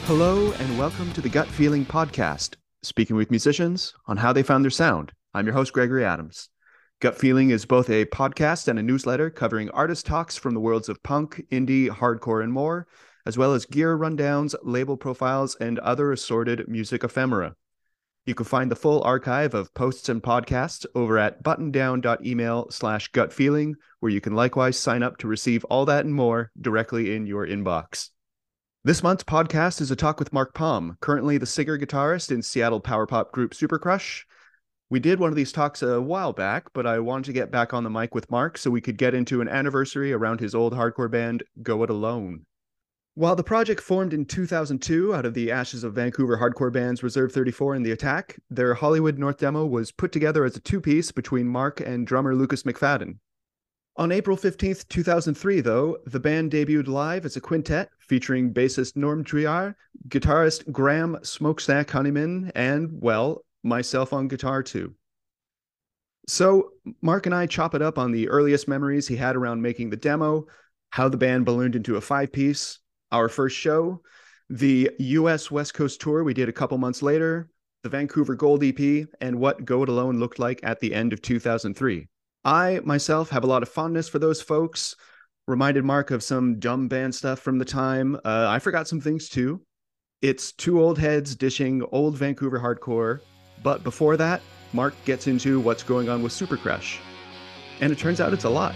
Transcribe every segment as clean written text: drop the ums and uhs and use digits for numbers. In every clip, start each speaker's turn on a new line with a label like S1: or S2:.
S1: Hello, and welcome to the Gut Feeling Podcast, speaking with musicians on how they found their sound. I'm your host, Gregory Adams. Gut Feeling is both a podcast and a newsletter covering artist talks from the worlds of punk, indie, hardcore, and more, as well as gear rundowns, label profiles, and other assorted music ephemera. You can find the full archive of posts and podcasts over at buttondown.email/gutfeeling, where you can likewise sign up to receive all that and more directly in your inbox. This month's podcast is a talk with Mark Palm, currently the singer-guitarist in Seattle power pop group Supercrush. We did one of these talks a while back, but I wanted to get back on the mic with Mark so we could get into an anniversary around his old hardcore band, Go It Alone. While the project formed in 2002 out of the ashes of Vancouver hardcore bands Reserve 34 and The Attack, their Hollywood North demo was put together as a two-piece between Mark and drummer Lucas McFadden. On April 15th, 2003, though, the band debuted live as a quintet featuring bassist Norm Triar, guitarist Graham Smokestack Honeyman, and, well, myself on guitar too. So Mark and I chop it up on the earliest memories he had around making the demo, how the band ballooned into a five-piece, our first show, the US West Coast tour we did a couple months later, the Vancouver Gold EP, and what Go It Alone looked like at the end of 2003. I, myself, have a lot of fondness for those folks. Reminded Mark of some dumb band stuff from the time. I forgot some things too. It's two old heads dishing old Vancouver hardcore. But before that, Mark gets into what's going on with Supercrush. And it turns out it's a lot.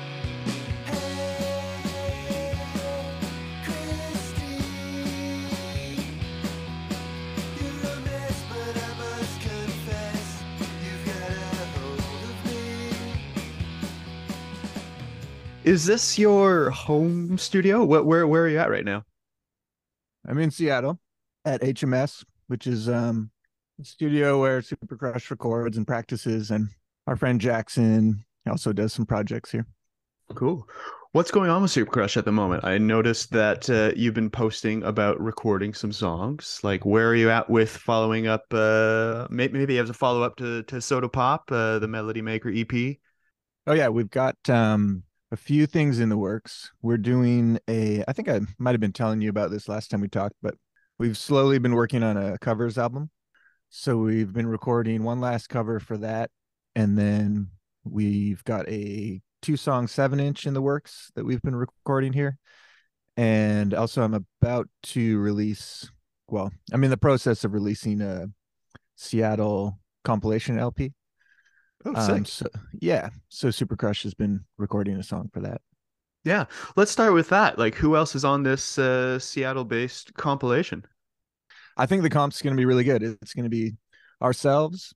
S1: Is this your home studio? Where are you at right now?
S2: I'm in Seattle at HMS, which is a studio where Supercrush records and practices, and our friend Jackson also does some projects here.
S1: Cool. What's going on with Supercrush at the moment? I noticed that you've been posting about recording some songs. Like, where are you at with following up? Maybe as a follow up to Soda Pop, the Melody Maker EP.
S2: Oh yeah, we've got a few things in the works. We're doing I think I might have been telling you about this last time we talked, but we've slowly been working on a covers album. So we've been recording one last cover for that. And then we've got a 2-song 7-inch in the works that we've been recording here. And also I'm about to release, well, I'm in the process of releasing a Seattle compilation LP.
S1: Oh, sick.
S2: So Supercrush has been recording a song for that.
S1: Yeah, let's start with that. Like, who else is on this Seattle-based compilation?
S2: I think the comp's going to be really good. It's going to be ourselves,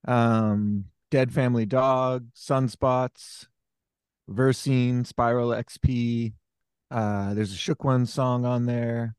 S2: Dead Family Dog, Sunspots, Versine, Spiral XP. There's a Shook One song on there.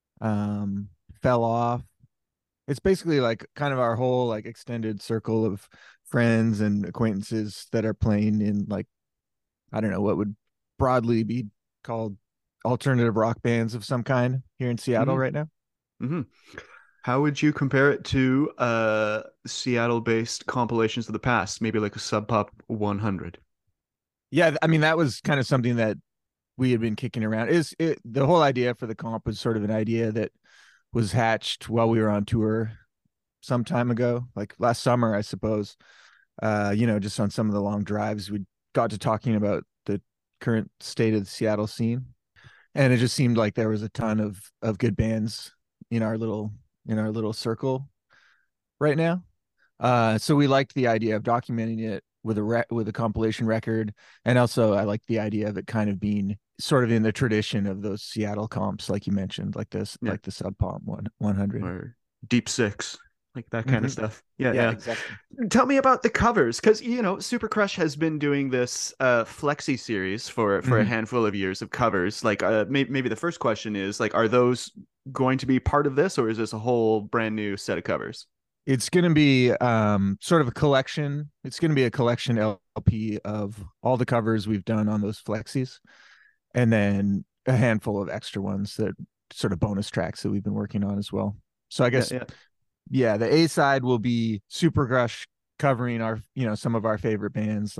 S2: Fell Off. It's basically like kind of our whole like extended circle of friends and acquaintances that are playing in, like, I don't know what would broadly be called alternative rock bands of some kind here in Seattle right now.
S1: Mm-hmm. How would you compare it to Seattle-based compilations of the past, maybe like a Sub Pop 100?
S2: Yeah, I mean that was kind of something that we had been kicking around. The whole idea for the comp was sort of an idea that was hatched while we were on tour some time ago, like last summer, I suppose. Just on some of the long drives, we got to talking about the current state of the Seattle scene, and it just seemed like there was a ton of good bands in our little circle right now. So we liked the idea of documenting it with a compilation record, and also I liked the idea of it kind of being sort of in the tradition of those Seattle comps, like you mentioned, like like the Sub Pop 100
S1: or Deep Six, like that kind of stuff. Yeah,
S2: exactly.
S1: Tell me about the covers, because Supercrush has been doing this flexi series for a handful of years of covers. Like, maybe the first question is, like, are those going to be part of this, or is this a whole brand new set of covers?
S2: It's going to be sort of a collection. It's going to be a collection LP of all the covers we've done on those flexis, and then a handful of extra ones that sort of bonus tracks that we've been working on as well. So I guess, the A side will be Supercrush covering our, some of our favorite bands like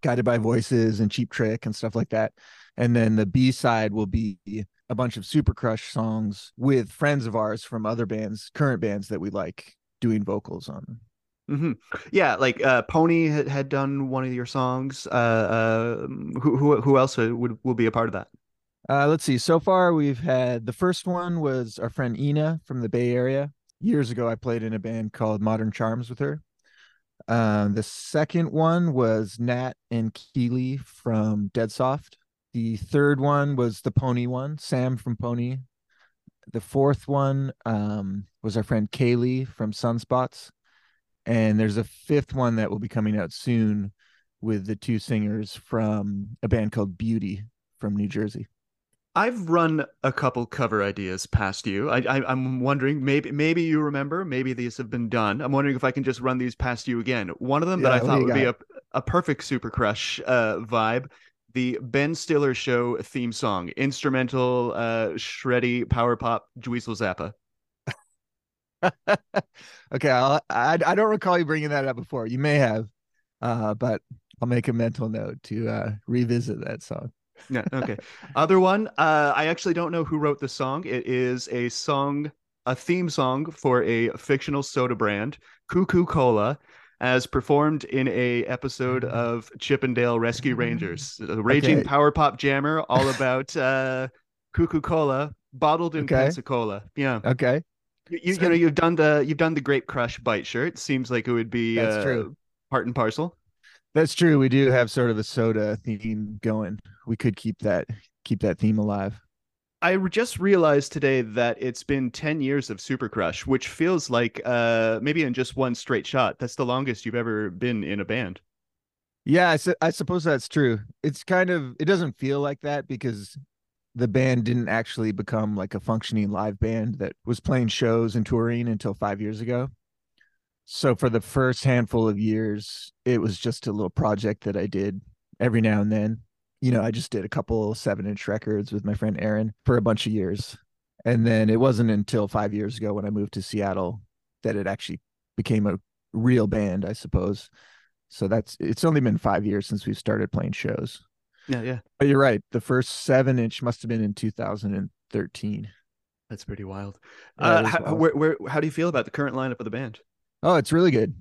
S2: Guided by Voices and Cheap Trick and stuff like that. And then the B side will be a bunch of Super Crush songs with friends of ours from other bands, current bands that we like, doing vocals on them.
S1: Hmm. Yeah, like Pony had done one of your songs. Who else would will be a part of that?
S2: Let's see. So far, we've had the first one was our friend Ina from the Bay Area. Years ago, I played in a band called Modern Charms with her. The second one was Nat and Keeley from Dead Soft. The third one was the Pony one, Sam from Pony. The fourth one was our friend Kaylee from Sunspots. And there's a fifth one that will be coming out soon with the two singers from a band called Beauty from New Jersey.
S1: I've run a couple cover ideas past you. I'm wondering, maybe you remember, maybe these have been done. I'm wondering if I can just run these past you again. One of them that I
S2: Yeah, what do
S1: thought
S2: you
S1: would be
S2: got?
S1: a perfect Super Crush vibe, the Ben Stiller Show theme song, instrumental, shreddy power pop, Dweezil Zappa.
S2: Okay, I don't recall you bringing that up before. You may have, but I'll make a mental note to revisit that song.
S1: Yeah, okay. Other one, I actually don't know who wrote the song. It is a theme song for a fictional soda brand, Cuckoo Cola, as performed in a episode of Chippendale Rescue Rangers, a raging
S2: Okay,
S1: power pop jammer all about Cuckoo Cola bottled in
S2: okay,
S1: Pensacola. Yeah.
S2: okay.
S1: You know
S2: So
S1: you've done the Grape Crush bite shirt. Seems like it would be
S2: that's true.
S1: part and parcel.
S2: That's true. We do have sort of a soda theme going. We could keep that theme alive.
S1: I just realized today that it's been 10 years of Super Crush, which feels like maybe in just one straight shot. That's the longest you've ever been in a band.
S2: Yeah, I suppose that's true. It's kind of it doesn't feel like that because the band didn't actually become like a functioning live band that was playing shows and touring until 5 years ago. So for the first handful of years, it was just a little project that I did every now and then. I just did a couple 7-inch records with my friend Aaron for a bunch of years. And then it wasn't until 5 years ago when I moved to Seattle that it actually became a real band, I suppose. So it's only been 5 years since we've started playing shows.
S1: Yeah, yeah.
S2: But you're right. The first 7-inch must have been in 2013.
S1: That's pretty wild.
S2: Yeah, it is wild.
S1: How do you feel about the current lineup of the band?
S2: Oh, it's really good.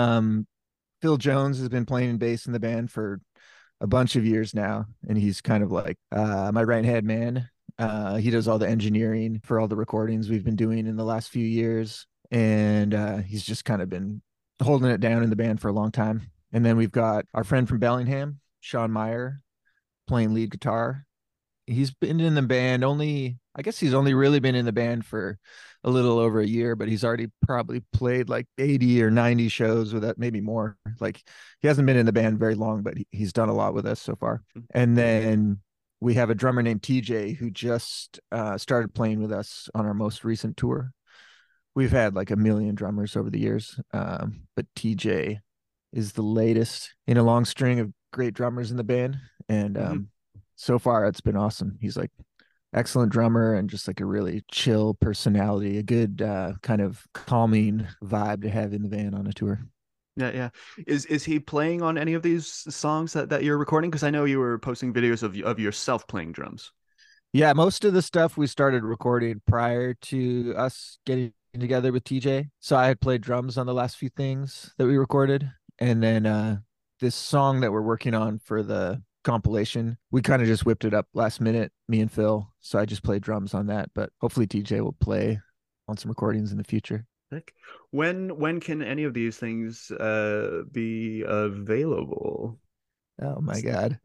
S2: Phil Jones has been playing bass in the band for a bunch of years now, and he's kind of like my right hand man. He does all the engineering for all the recordings we've been doing in the last few years, and he's just kind of been holding it down in the band for a long time. And then we've got our friend from Bellingham, Sean Meyer, playing lead guitar. He's been in the band only, I guess he's only really been in the band for a little over a year, but he's already probably played like 80 or 90 shows with that, maybe more. Like he hasn't been in the band very long, but he's done a lot with us so far. And then we have a drummer named TJ who just started playing with us on our most recent tour. We've had like a million drummers over the years, but TJ is the latest in a long string of great drummers in the band. And
S1: Hmm.
S2: so far it's been awesome. He's like excellent drummer and just like a really chill personality, a good kind of calming vibe to have in the van on a tour.
S1: Yeah, yeah. Is he playing on any of these songs that you're recording? Because I know you were posting videos of yourself playing drums.
S2: Yeah, most of the stuff we started recording prior to us getting together with TJ. So I had played drums on the last few things that we recorded. And then this song that we're working on for the compilation, we kind of just whipped it up last minute, me and Phil. So I just played drums on that, but hopefully TJ will play on some recordings in the future.
S1: Sick. When can any of these things be available?
S2: Oh my God.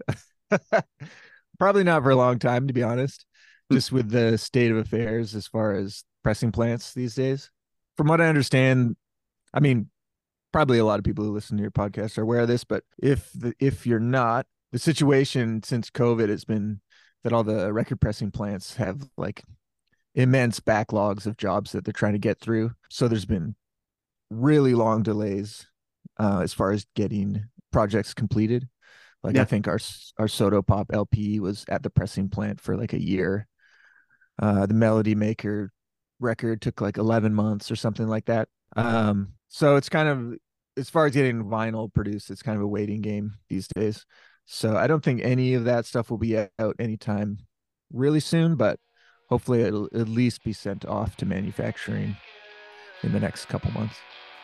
S2: Probably not for a long time, to be honest, just with the state of affairs as far as pressing plants these days. From what I understand, I mean, probably a lot of people who listen to your podcast are aware of this, but if you're not, the situation since COVID has been that all the record pressing plants have like immense backlogs of jobs that they're trying to get through. So there's been really long delays as far as getting projects completed. Like I
S1: Yeah.
S2: think our Soto Pop LP was at the pressing plant for like a year. The Melody Maker record took like 11 months or something like that. So it's kind of as far as getting vinyl produced, it's kind of a waiting game these days. So I don't think any of that stuff will be out anytime really soon, but hopefully it'll at least be sent off to manufacturing in the next couple months.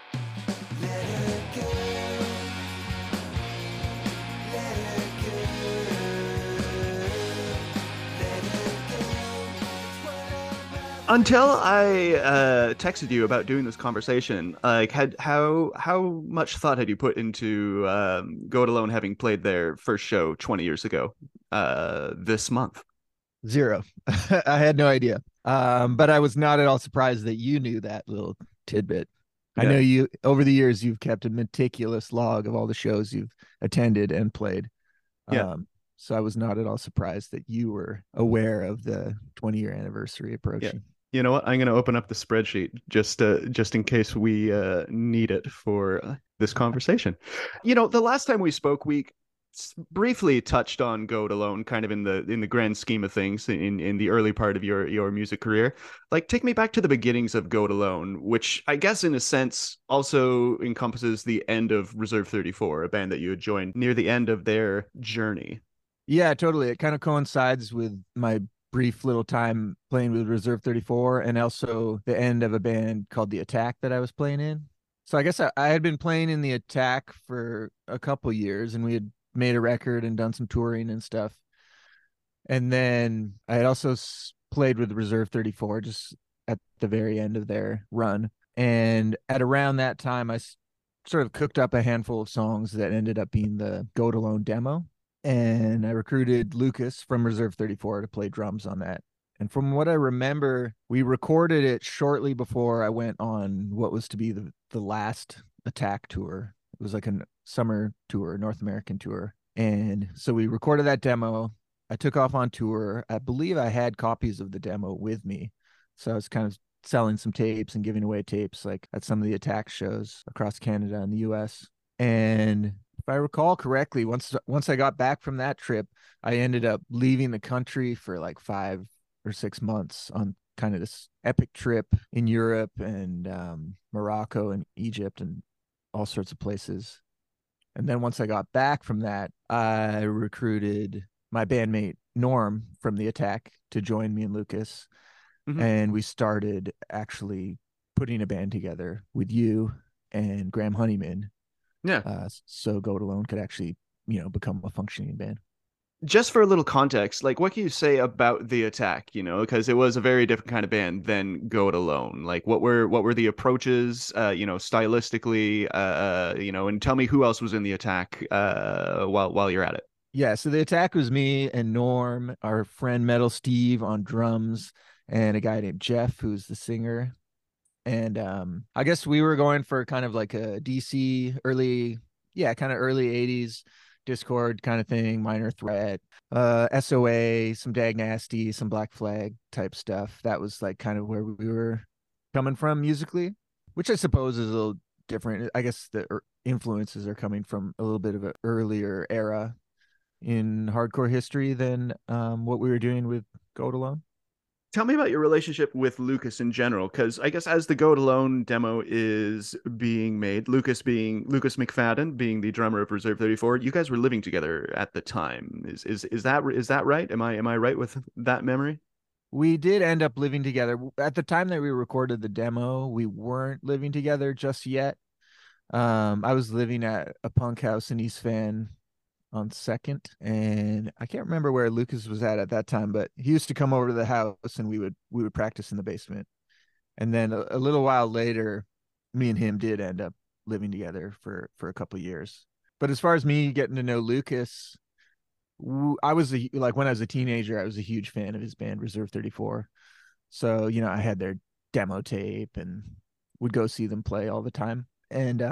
S1: Until I texted you about doing this conversation, like how much thought had you put into Go It Alone having played their first show 20 years ago this month?
S2: Zero. I had no idea. But I was not at all surprised that you knew that little tidbit. I know
S1: Yeah.
S2: you over the years you've kept a meticulous log of all the shows you've attended and played.
S1: Yeah.
S2: So I was not at all surprised that you were aware of the 20-year anniversary
S1: Yeah.
S2: approaching.
S1: You know what? I'm going to open up the spreadsheet just in case we need it for this conversation. You know, the last time we spoke, we briefly touched on Go It Alone, kind of in the grand scheme of things in the early part of your music career. Like, take me back to the beginnings of Go It Alone, which I guess in a sense also encompasses the end of Reserve 34, a band that you had joined near the end of their journey.
S2: Yeah, totally. It kind of coincides with my brief little time playing with Reserve 34 and also the end of a band called The Attack that I was playing in. So I guess I had been playing in The Attack for a couple years and we had made a record and done some touring and stuff. And then I had also played with Reserve 34 just at the very end of their run. And at around that time, sort of cooked up a handful of songs that ended up being the Go It Alone demo. And I recruited Lucas from Reserve 34 to play drums on that. And from what I remember, we recorded it shortly before I went on what was to be the last Attack tour. It was like a summer tour, North American tour. And so we recorded that demo. I took off on tour. I believe I had copies of the demo with me. So I was kind of selling some tapes and giving away tapes like at some of the Attack shows across Canada and the US. And if I recall correctly, once I got back from that trip, I ended up leaving the country for like 5 or 6 months on kind of this epic trip in Europe and Morocco and Egypt and all sorts of places. And then once I got back from that, I recruited my bandmate Norm from The Attack to join me and Lucas.
S1: Mhm.
S2: And we started actually putting a band together with you and Graham Honeyman.
S1: Yeah.
S2: So Go It Alone could actually, become a functioning band.
S1: Just for a little context, like what can you say about The Attack, you know, because it was a very different kind of band than Go It Alone. Like what were the approaches, stylistically, and tell me who else was in The Attack while you're at it.
S2: Yeah, so The Attack was me and Norm, our friend Metal Steve on drums, and a guy named Jeff who's the singer. And I guess we were going for kind of like a DC kind of early 80s Discord kind of thing, Minor Threat, SOA, some Dag Nasty, some Black Flag type stuff. That was like kind of where we were coming from musically, which I suppose is a little different. I guess the influences are coming from a little bit of an earlier era in hardcore history than what we were doing with Go It Alone.
S1: Tell me about your relationship with Lucas in general, because I guess as the Go It Alone demo is being made, Lucas McFadden being the drummer of Reserve 34, you guys were living together at the time. Is that right? Am I right with that memory?
S2: We did end up living together. At the time that we recorded the demo, we weren't living together just yet. I was living at a punk house in East Van on Second, and I can't remember where Lucas was at that time, but he used to come over to the house and we would practice in the basement. And then a little while later, me and him did end up living together for a couple of years. But as far as me getting to know Lucas, I was like when I was a teenager, I was a huge fan of his band Reserve 34. So, I had their demo tape and would go see them play all the time. And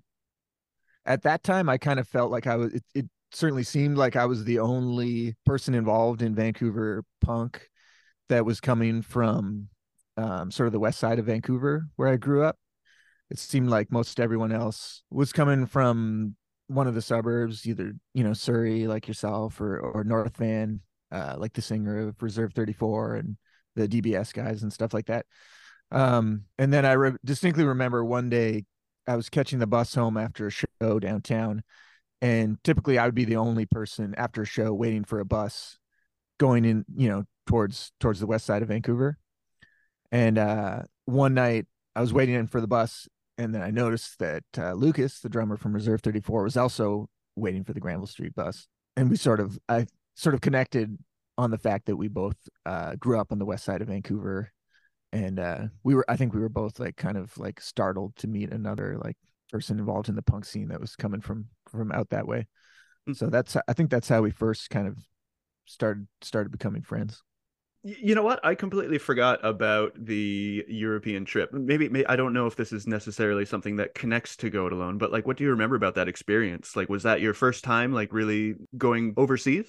S2: at that time I kind of felt like it certainly seemed like I was the only person involved in Vancouver punk that was coming from sort of the west side of Vancouver where I grew up. It seemed like most everyone else was coming from one of the suburbs, either, Surrey like yourself or North Van, like the singer of Reserve 34 and the DBS guys and stuff like that. And then I distinctly remember one day I was catching the bus home after a show downtown, and typically I would be the only person after a show waiting for a bus going in, towards the west side of Vancouver. And one night I was waiting in for the bus, and then I noticed that Lucas, the drummer from Reserve 34, was also waiting for the Granville Street bus. And I sort of connected on the fact that we both grew up on the west side of Vancouver. And I think we were both like kind of like startled to meet another like person involved in the punk scene that was coming from out that way. So I think that's how we first kind of started becoming friends.
S1: You know what? I completely forgot about the European trip. Maybe I don't know if this is necessarily something that connects to Go It Alone, but like, what do you remember about that experience? Like, was that your first time, like, really going overseas?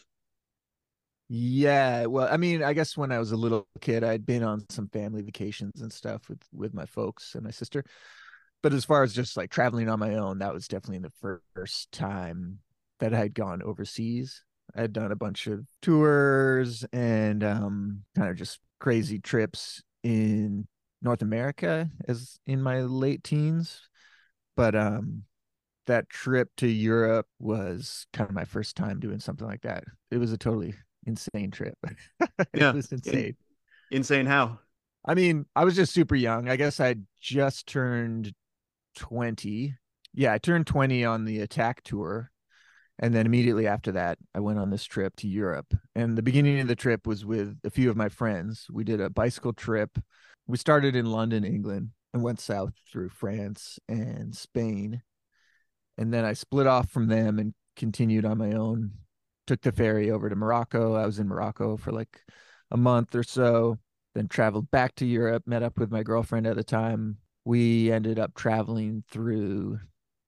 S2: Yeah, well, I mean, I guess when I was a little kid, I'd been on some family vacations and stuff with my folks and my sister. But as far as just like traveling on my own, that was definitely the first time that I had gone overseas. I had done a bunch of tours and kind of just crazy trips in North America as in my late teens. But that trip to Europe was kind of my first time doing something like that. It was a totally insane trip. It
S1: Yeah.
S2: was insane.
S1: Insane how?
S2: I mean, I was just super young. I guess I just turned 20. Yeah, I turned 20 on the Attack tour. And then immediately after that, I went on this trip to Europe. And the beginning of the trip was with a few of my friends. We did a bicycle trip. We started in London, England, and went south through France and Spain. And then I split off from them and continued on my own. Took the ferry over to Morocco. I was in Morocco for like a month or so, then traveled back to Europe, met up with my girlfriend at the time. We ended up traveling through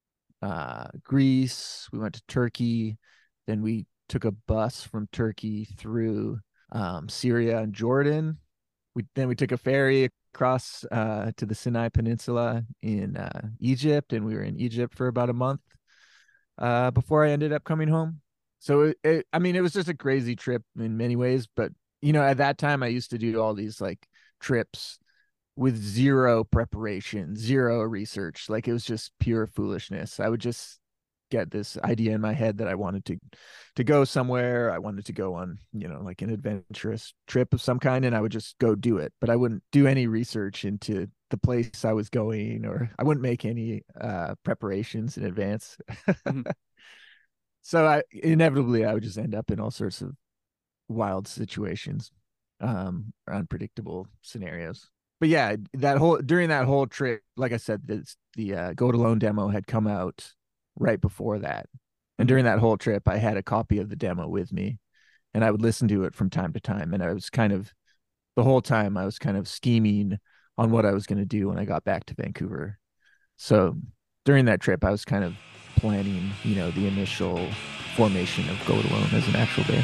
S2: Greece. We went to Turkey. Then we took a bus from Turkey through Syria and Jordan. We took a ferry across to the Sinai Peninsula in Egypt, and we were in Egypt for about a month before I ended up coming home. So I mean, it was just a crazy trip in many ways. But at that time, I used to do all these like trips with zero preparation, zero research. Like it was just pure foolishness. I would just get this idea in my head that I wanted to go somewhere. I wanted to go on, like an adventurous trip of some kind, and I would just go do it. But I wouldn't do any research into the place I was going, or I wouldn't make any preparations in advance.
S1: Mhm.
S2: So inevitably I would just end up in all sorts of wild situations, unpredictable scenarios. But yeah, during that whole trip, like I said, the Go It Alone demo had come out right before that. And
S1: Mhm.
S2: during that whole trip, I had a copy of the demo with me, and I would listen to it from time to time. And the whole time I was kind of scheming on what I was going to do when I got back to Vancouver. So during that trip, I was kind of planning, the initial formation of Go It Alone as an actual band.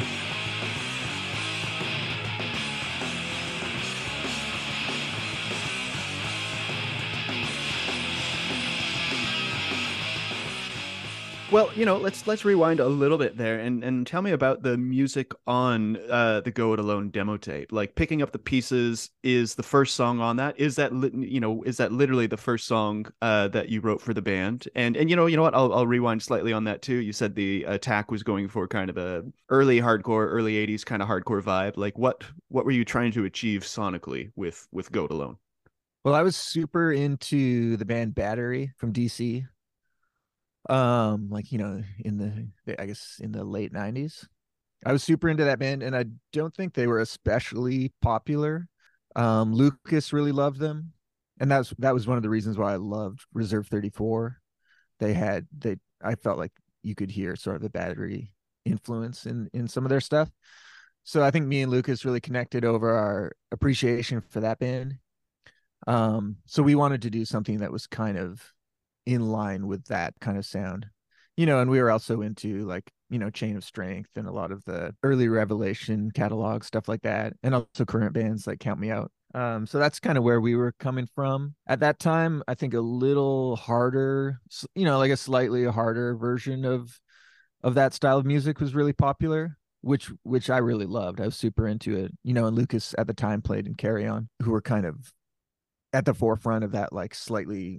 S1: Well, let's rewind a little bit there and tell me about the music on the Go It Alone demo tape. Like picking up the pieces is the first song on that. Is that literally the first song that you wrote for the band? And you know what? I'll rewind slightly on that too. You said the Attack was going for kind of a early hardcore, early 80s kind of hardcore vibe. Like what were you trying to achieve sonically with Go It Alone?
S2: Well, I was super into the band Battery from DC. Like in I guess in the late 90s. I was super into that band, and I don't think they were especially popular. Lucas really loved them, and that was one of the reasons why I loved Reserve 34. I felt like you could hear sort of the Battery influence in some of their stuff. So I think me and Lucas really connected over our appreciation for that band. So we wanted to do something that was kind of in line with that kind of sound. And we were also into like, Chain of Strength and a lot of the early Revelation catalog, stuff like that. And also current bands like Count Me Out. So that's kind of where we were coming from at that time. I think a little harder, like a slightly harder version of that style of music was really popular, which I really loved. I was super into it. And Lucas at the time played in Carry On, who were kind of at the forefront of that like slightly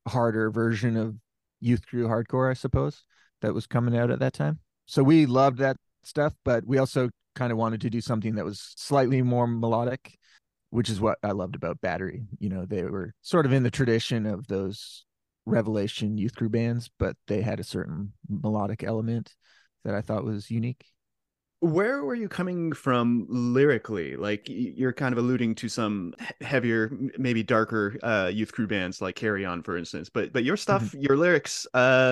S2: harder version of youth crew hardcore, I suppose, that was coming out at that time. So we loved that stuff, but we also kind of wanted to do something that was slightly more melodic, which is what I loved about Battery. You know, they were sort of in the tradition of those Revelation youth crew bands, but they had a certain melodic element that I thought was unique.
S1: Where were you coming from lyrically? Like you're kind of alluding to some heavier, maybe darker youth crew bands like Carry On, for instance. But your stuff, your lyrics,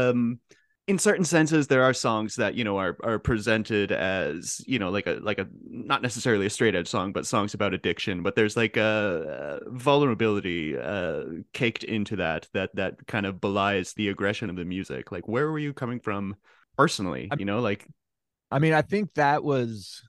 S1: in certain senses, there are songs that are presented as like a not necessarily a straight edge song, but songs about addiction. But there's like a vulnerability caked into that kind of belies the aggression of the music. Like where were you coming from personally? Like.
S2: I mean, I think that was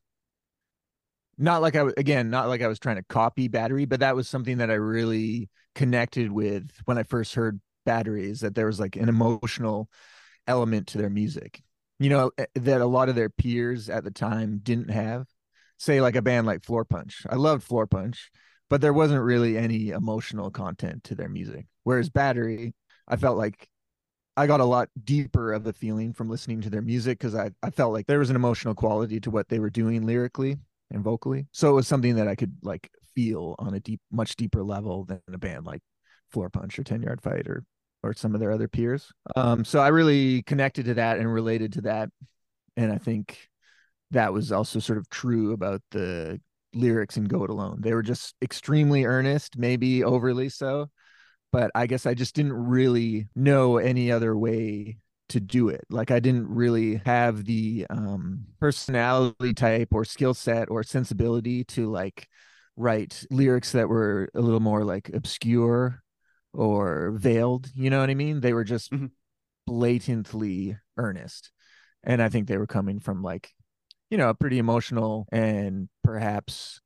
S2: not like not like I was trying to copy Battery, but that was something that I really connected with when I first heard Batteries, that there was like an emotional element to their music, that a lot of their peers at the time didn't have. Say like a band like Floor Punch. I loved Floor Punch, but there wasn't really any emotional content to their music. Whereas Battery, I felt like I got a lot deeper of the feeling from listening to their music, because I felt like there was an emotional quality to what they were doing lyrically and vocally. So it was something that I could like feel on a much deeper level than a band like Floor Punch or 10 Yard Fight or some of their other peers. So I really connected to that and related to that. And I think that was also sort of true about the lyrics in Go It Alone. They were just extremely earnest, maybe overly so, but I guess I just didn't really know any other way to do it. Like I didn't really have the personality type or skill set or sensibility to like write lyrics that were a little more like obscure or veiled. You know what I mean? They were just
S1: Mhm.
S2: blatantly earnest. And I think they were coming from like, a pretty emotional and perhaps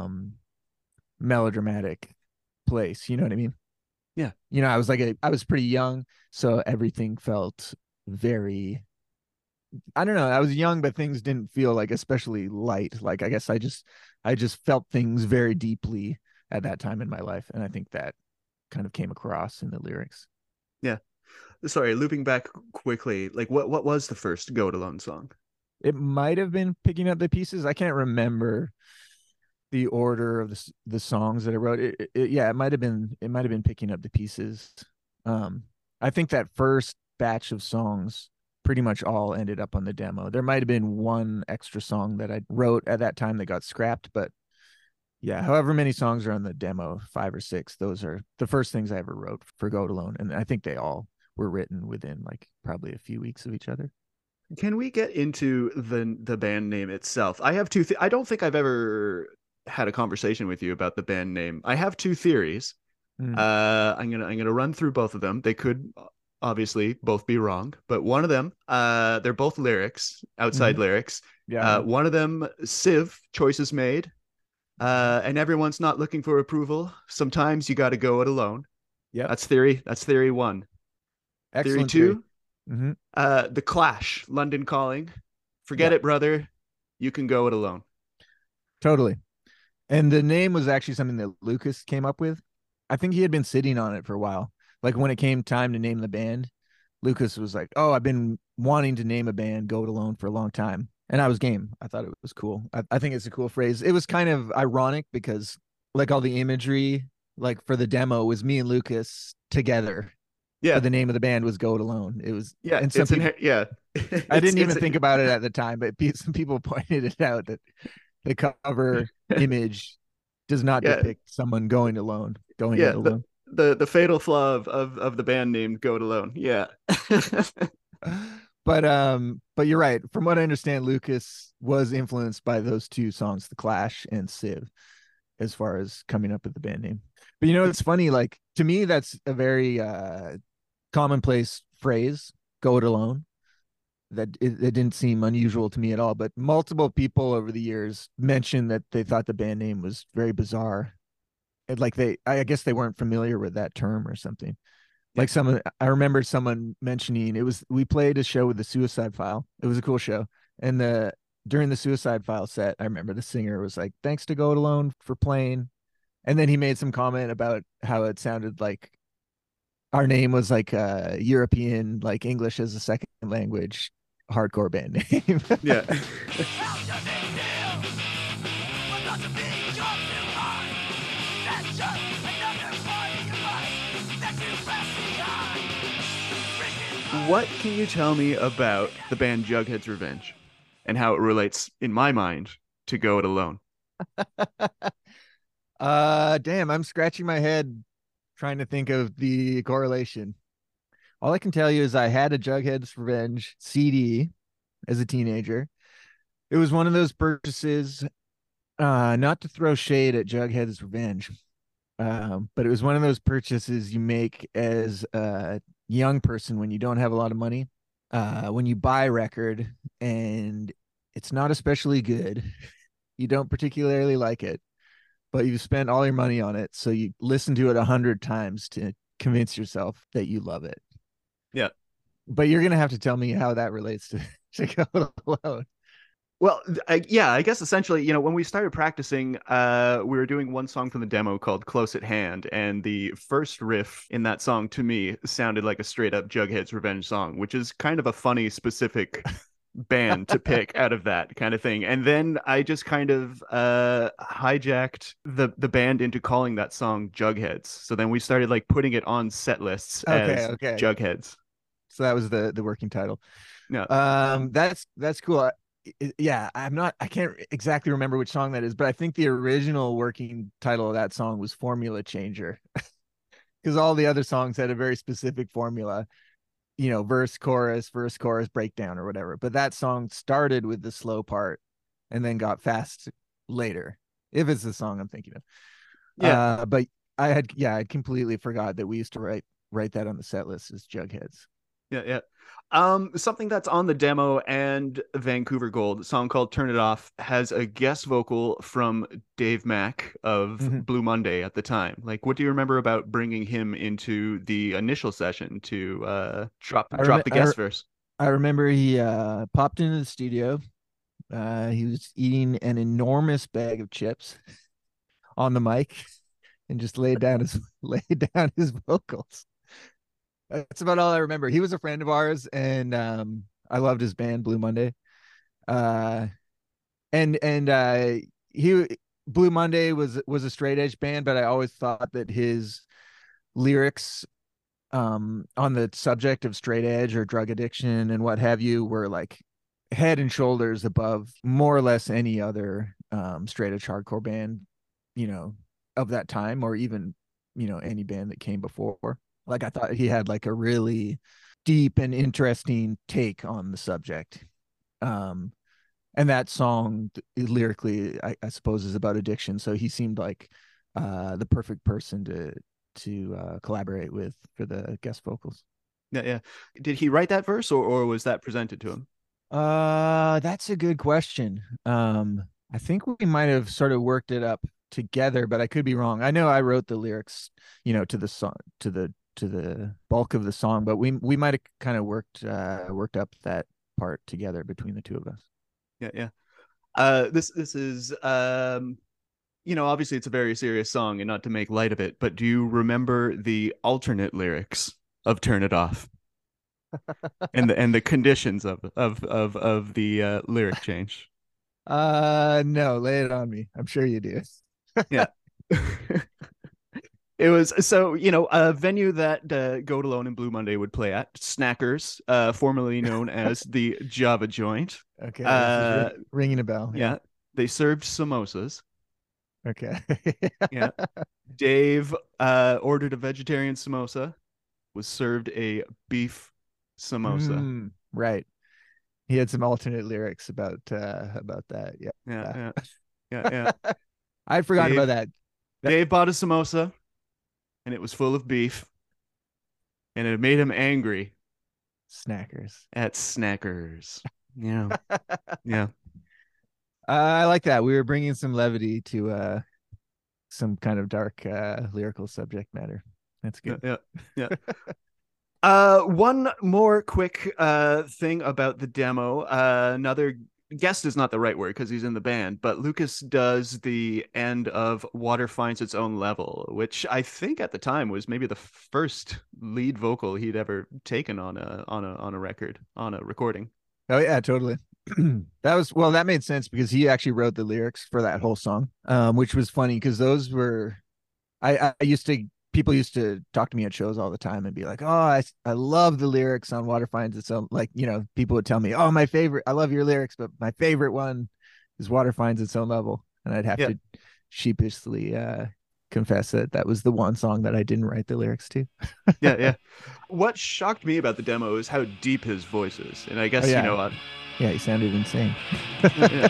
S2: melodramatic place. You know what I mean?
S1: Yeah.
S2: I was pretty young, so everything felt very, I don't know, I was young, but things didn't feel like especially light. Like I guess I just felt things very deeply at that time in my life, and I think that kind of came across in the lyrics.
S1: Yeah. Sorry, looping back quickly. Like what was the first Go It Alone song?
S2: It might have been Picking Up the Pieces. I can't remember the order of the songs that I wrote. Yeah, it might have been Picking Up the Pieces. Um, I think that first batch of songs pretty much all ended up on the demo. There might have been one extra song that I wrote at that time that got scrapped, but yeah, however many songs are on the demo, 5 or 6, those are the first things I ever wrote for Go It Alone, and I think they all were written within like probably a few weeks of each other.
S1: Can we get into the band name itself? I have I don't think I've ever had a conversation with you about the band name. I have two theories.
S2: Mm,
S1: I'm gonna run through both of them. They could obviously both be wrong, but one of them, they're both lyrics, outside
S2: mhm.
S1: lyrics.
S2: Yeah, yeah.
S1: One of them, Civ, choices made. And everyone's not looking for approval. Sometimes you got to go it alone.
S2: Yep.
S1: That's theory. That's theory one. Theory
S2: Excellent theory.
S1: two,
S2: Hmm.
S1: The Clash, London Calling. Forget
S2: Yeah,
S1: it, brother. You can go it alone.
S2: totally. And the name was actually something that Lucas came up with. I think he had been sitting on it for a while. Like when it came time to name the band, Lucas was like, "Oh, I've been wanting to name a band Go It Alone for a long time." And I was game. I thought it was cool. I think it's a cool phrase. It was kind of ironic because like all the imagery, like for the demo, was me and Lucas together,
S1: Yeah,
S2: but the name of the band was Go It Alone. It was,
S1: yeah.
S2: and some people,
S1: Yeah.
S2: I
S1: it's
S2: didn't
S1: it's
S2: even think about it at the time, but some people pointed it out that the cover image does not
S1: yeah,
S2: depict someone going alone, going it
S1: yeah. The
S2: alone.
S1: the fatal flaw of the band name Go It Alone. Yeah.
S2: But you're right. From what I understand, Lucas was influenced by those two songs, The Clash and Civ, as far as coming up with the band name. But it's funny, like to me, that's a very commonplace phrase, go it alone. That it didn't seem unusual to me at all. But multiple people over the years mentioned that they thought the band name was very bizarre. And like I guess they weren't familiar with that term or something.
S1: Yeah.
S2: Like I remember someone mentioning we played a show with the Suicide File. It was a cool show. And during the Suicide File set, I remember the singer was like, "Thanks to Go It Alone for playing." And then he made some comment about how it sounded like our name was like European, like English as a second language hardcore band name.
S1: Yeah. What can you tell me about the band Jughead's Revenge and how it relates, in my mind, to Go It Alone?
S2: Damn, I'm scratching my head trying to think of the correlation. All I can tell you is I had a Jughead's Revenge CD as a teenager. It was one of those purchases, not to throw shade at Jughead's Revenge, but it was one of those purchases you make as a young person when you don't have a lot of money. When you buy a record and it's not especially good, you don't particularly like it, but you spent all your money on it, so you listen to it 100 times to convince yourself that you love it.
S1: Yeah.
S2: But you're gonna have to tell me how that relates to Go It Alone.
S1: Well, yeah, I guess essentially, when we started practicing, we were doing one song from the demo called Close at Hand, and the first riff in that song to me sounded like a straight up Jughead's Revenge song, which is kind of a funny, specific band to pick out of that kind of thing. And then I just kind of hijacked the band into calling that song Jugheads. So then we started like putting it on set lists
S2: Okay,
S1: as
S2: okay.
S1: Jugheads.
S2: So that was the working title.
S1: Yeah.
S2: That's cool. Yeah, I can't exactly remember which song that is, but I think the original working title of that song was Formula Changer. Because all the other songs had a very specific formula, verse, chorus, breakdown, or whatever. But that song started with the slow part and then got fast later, if it's the song I'm thinking of.
S1: Yeah.
S2: But I completely forgot that we used to write that on the set list as Jugheads.
S1: Yeah, yeah. Something that's on the demo and Vancouver Gold, a song called Turn It Off, has a guest vocal from Dave Mack of
S2: Mm-hmm.
S1: Blue Monday at the time. Like, what do you remember about bringing him into the initial session to drop the guest verse?
S2: I remember he popped into the studio. He was eating an enormous bag of chips on the mic and just laid down his vocals. That's about all I remember. He was a friend of ours, and I loved his band Blue Monday. Uh, and he Blue Monday was a straight edge band, but I always thought that his lyrics on the subject of straight edge or drug addiction and what have you were like head and shoulders above more or less any other straight edge hardcore band, of that time, or even any band that came before. Like I thought he had like a really deep and interesting take on the subject. Um, and that song lyrically, I suppose, is about addiction. So he seemed like the perfect person to collaborate with for the guest vocals.
S1: Yeah, yeah. Did he write that verse, or was that presented to him?
S2: That's a good question. I think we might have sort of worked it up together, but I could be wrong. I know I wrote the lyrics, to the song, to the bulk of the song, but we might have kind of worked up that part together between the two of us.
S1: Yeah, yeah. This is obviously it's a very serious song, and not to make light of it, but do you remember the alternate lyrics of Turn It Off? And the conditions of the lyric change.
S2: No, lay it on me. I'm sure you do.
S1: Yeah. It was so, a venue that Go It Alone and Blue Monday would play at, Snackers, formerly known as the Java Joint.
S2: Okay, this is ringing a bell.
S1: Yeah, they served samosas.
S2: Okay.
S1: Yeah, Dave ordered a vegetarian samosa, was served a beef samosa.
S2: Right. He had some alternate lyrics about that. Yeah.
S1: Yeah, yeah, yeah, yeah.
S2: I'd forgotten about that.
S1: Dave bought a samosa, and it was full of beef, and it made him angry.
S2: Snackers.
S1: At Snackers. Yeah, yeah.
S2: I like that. We were bringing some levity to some kind of dark lyrical subject matter. That's good.
S1: Yeah, yeah. One more quick thing about the demo. Another guest is not the right word because he's in the band, but Lucas does the end of Water Finds Its Own Level, which I think at the time was maybe the first lead vocal he'd ever taken on a record, on a recording.
S2: Oh yeah, totally. That was, well, that made sense because he actually wrote the lyrics for that whole song, which was funny because those were I used to people used to talk to me at shows all the time and be like, "Oh, I love the lyrics on Water Finds Its Own." Like, people would tell me, "Oh, my favorite, I love your lyrics, but my favorite one is Water Finds Its Own Level," and I'd have
S1: Yeah,
S2: to sheepishly confess that that was the one song that I didn't write the lyrics to.
S1: yeah, yeah. What shocked me about the demo is how deep his voice is, and I
S2: Oh
S1: guess
S2: yeah, yeah, he sounded insane.
S1: yeah.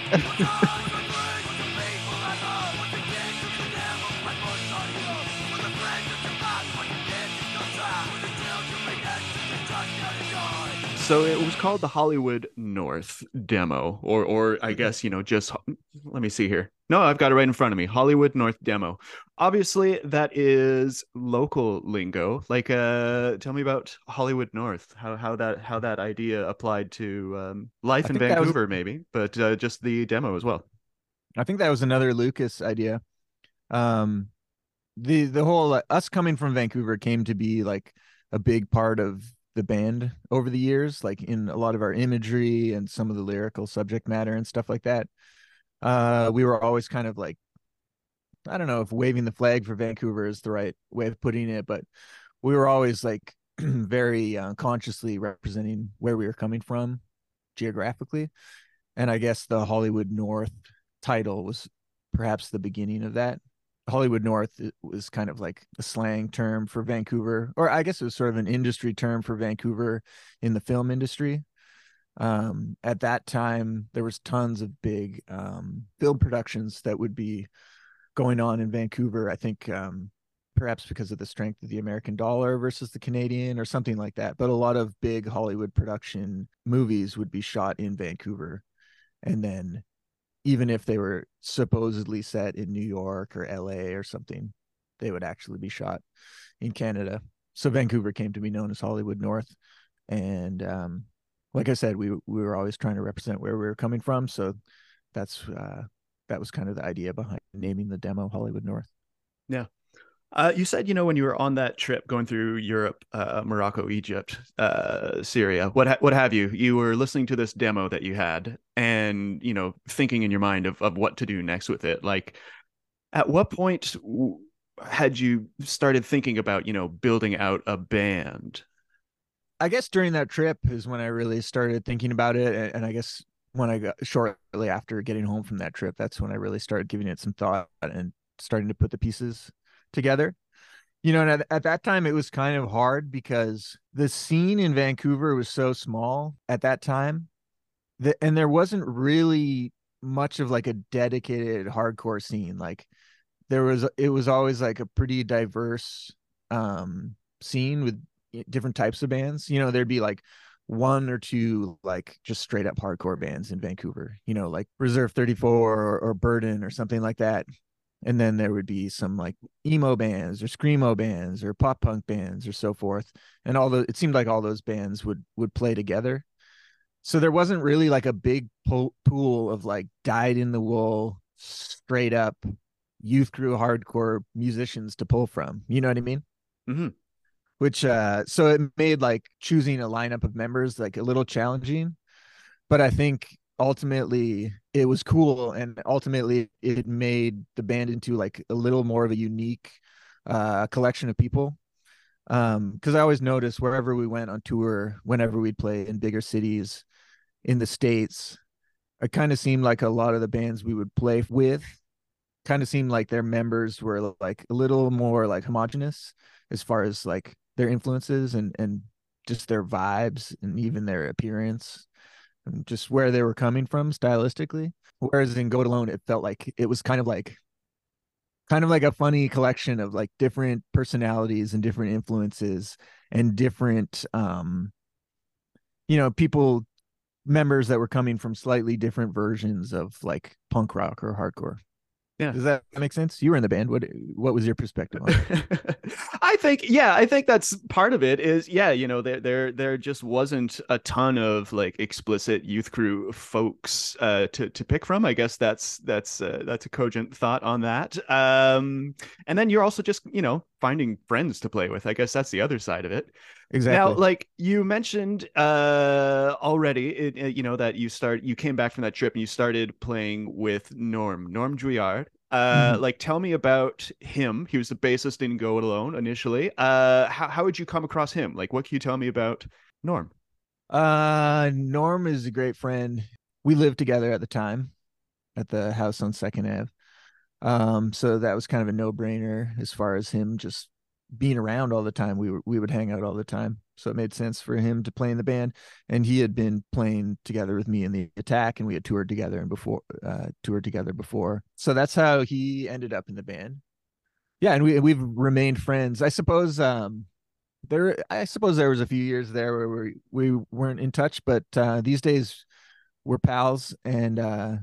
S1: So it was called the Hollywood North demo, or I guess, just let me see here. No, I've got it right in front of me. Hollywood North demo. Obviously, that is local lingo. Like, tell me about Hollywood North. How that idea applied to
S2: I
S1: life in
S2: think that was
S1: Vancouver, maybe, but just the demo as well.
S2: I think that was another Lucas idea. Um, the whole us coming from Vancouver came to be like a big part of the band over the years, like in a lot of our imagery and some of the lyrical subject matter and stuff like that. We were always kind of like, I don't know if waving the flag for Vancouver is the right way of putting it, but we were always like very consciously representing where we were coming from geographically. And I guess the Hollywood North title was perhaps the beginning of that. Hollywood North was kind of like a slang term for Vancouver, or I guess it was sort of an industry term for Vancouver in the film industry. At that time, there was tons of big film productions that would be going on in Vancouver. I think perhaps because of the strength of the American dollar versus the Canadian or something like that. But a lot of big Hollywood production movies would be shot in Vancouver. And then even if they were supposedly set in New York or LA or something, they would actually be shot in Canada. So Vancouver came to be known as Hollywood North. And like I said, we were always trying to represent where we were coming from. So that's that was kind of the idea behind naming the demo Hollywood North.
S1: Yeah. You said, when you were on that trip going through Europe, Morocco, Egypt, Syria, what have you, you were listening to this demo that you had and, thinking in your mind of what to do next with it. Like, at what point had you started thinking about, building out a band?
S2: I guess during that trip is when I really started thinking about it. And I guess when I got shortly after getting home from that trip, that's when I really started giving it some thought and starting to put the pieces together. And at that time, it was kind of hard because the scene in Vancouver was so small at that time that, and there wasn't really much of like a dedicated hardcore scene. Like it was always like a pretty diverse scene with different types of bands. There'd be like one or two like just straight up hardcore bands in Vancouver, like Reserve 34 or Burden or something like that. And then there would be some like emo bands or screamo bands or pop punk bands or so forth. And it seemed like all those bands would play together. So there wasn't really like a big pool of like dyed in the wool, straight up youth crew hardcore musicians to pull from. You know what I mean?
S1: Mm-hmm.
S2: Which so it made like choosing a lineup of members like a little challenging. But I think ultimately it was cool, and ultimately it made the band into like a little more of a unique collection of people. Because I always noticed wherever we went on tour, whenever we'd play in bigger cities in the States, it kind of seemed like a lot of the bands we would play with kind of seemed like their members were like a little more like homogenous as far as like their influences and just their vibes and even their appearance and just where they were coming from stylistically. Whereas in Go It Alone, it felt like it was kind of like a funny collection of like different personalities and different influences and different people, members that were coming from slightly different versions of like punk rock or hardcore.
S1: Yeah.
S2: Does that make sense? You were in the band. What was your perspective on it?
S1: I think that's part of it is, yeah, you know, there just wasn't a ton of like explicit youth crew folks to pick from. I guess that's a cogent thought on that. And then you're also just, you know, finding friends to play with. I guess that's the other side of it. Now,
S2: Exactly.
S1: like you mentioned already, you know, that you came back from that trip and you started playing with Norm Juillard.
S2: Mhm.
S1: Like tell me about him. He was the bassist in Go It Alone initially. How would you come across him? Like, what can you tell me about Norm?
S2: Norm is a great friend. We lived together at the time at the house on Second Ave. So that was kind of a no-brainer as far as him just being around all the time. We would hang out all the time. So it made sense for him to play in the band. And he had been playing together with me in the Attack, and we had toured together before. So that's how he ended up in the band. Yeah, and we've remained friends. I suppose there was a few years there where we weren't in touch, but these days we're pals, and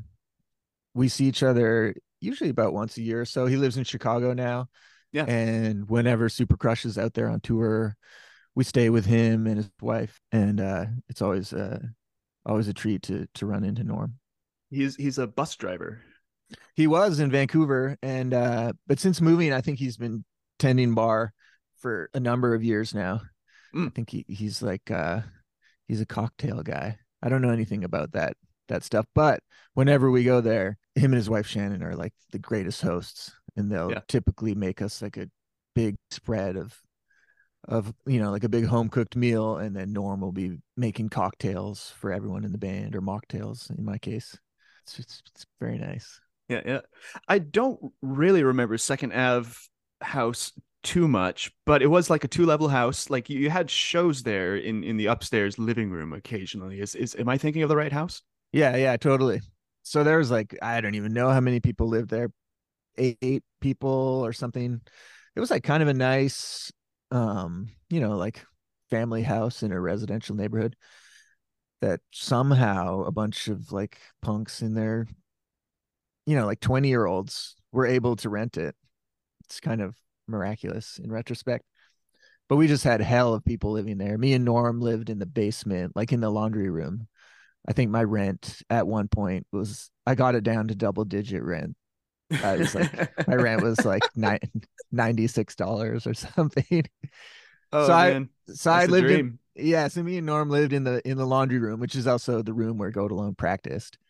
S2: we see each other usually about once a year. So he lives in Chicago now,
S1: Yeah,
S2: and whenever Super Crush is out there on tour, we stay with him and his wife, and it's always a treat to run into Norm.
S1: he's a bus driver.
S2: He was in Vancouver, and but since moving, I think he's been tending bar for a number of years now. I
S1: Mm.
S2: think he's a cocktail guy. I don't know anything about that stuff, but whenever we go there, him and his wife Shannon are like the greatest hosts, and they'll
S1: Yeah.
S2: typically make us like a big spread of like a big home cooked meal, and then Norm will be making cocktails for everyone in the band, or mocktails in my case. It's very nice.
S1: Yeah, yeah. I don't really remember Second Ave house too much, but it was like a two-level house. Like you had shows there in the upstairs living room occasionally. Is am I thinking of the right house?
S2: Yeah, yeah, totally. So there was like, I don't even know how many people lived there, eight people or something. It was like kind of a nice, like family house in a residential neighborhood that somehow a bunch of like punks in there, like 20-year-olds were able to rent it. It's kind of miraculous in retrospect. But we just had hell of people living there. Me and Norm lived in the basement, like in the laundry room. I think my rent at one point I got it down to double digit rent. I was like, my rent was like $96 or something. So
S1: Oh
S2: I,
S1: man,
S2: so I
S1: that's the
S2: lived in,
S1: dream.
S2: yeah. So me and Norm lived in the laundry room, which is also the room where Go It Alone practiced.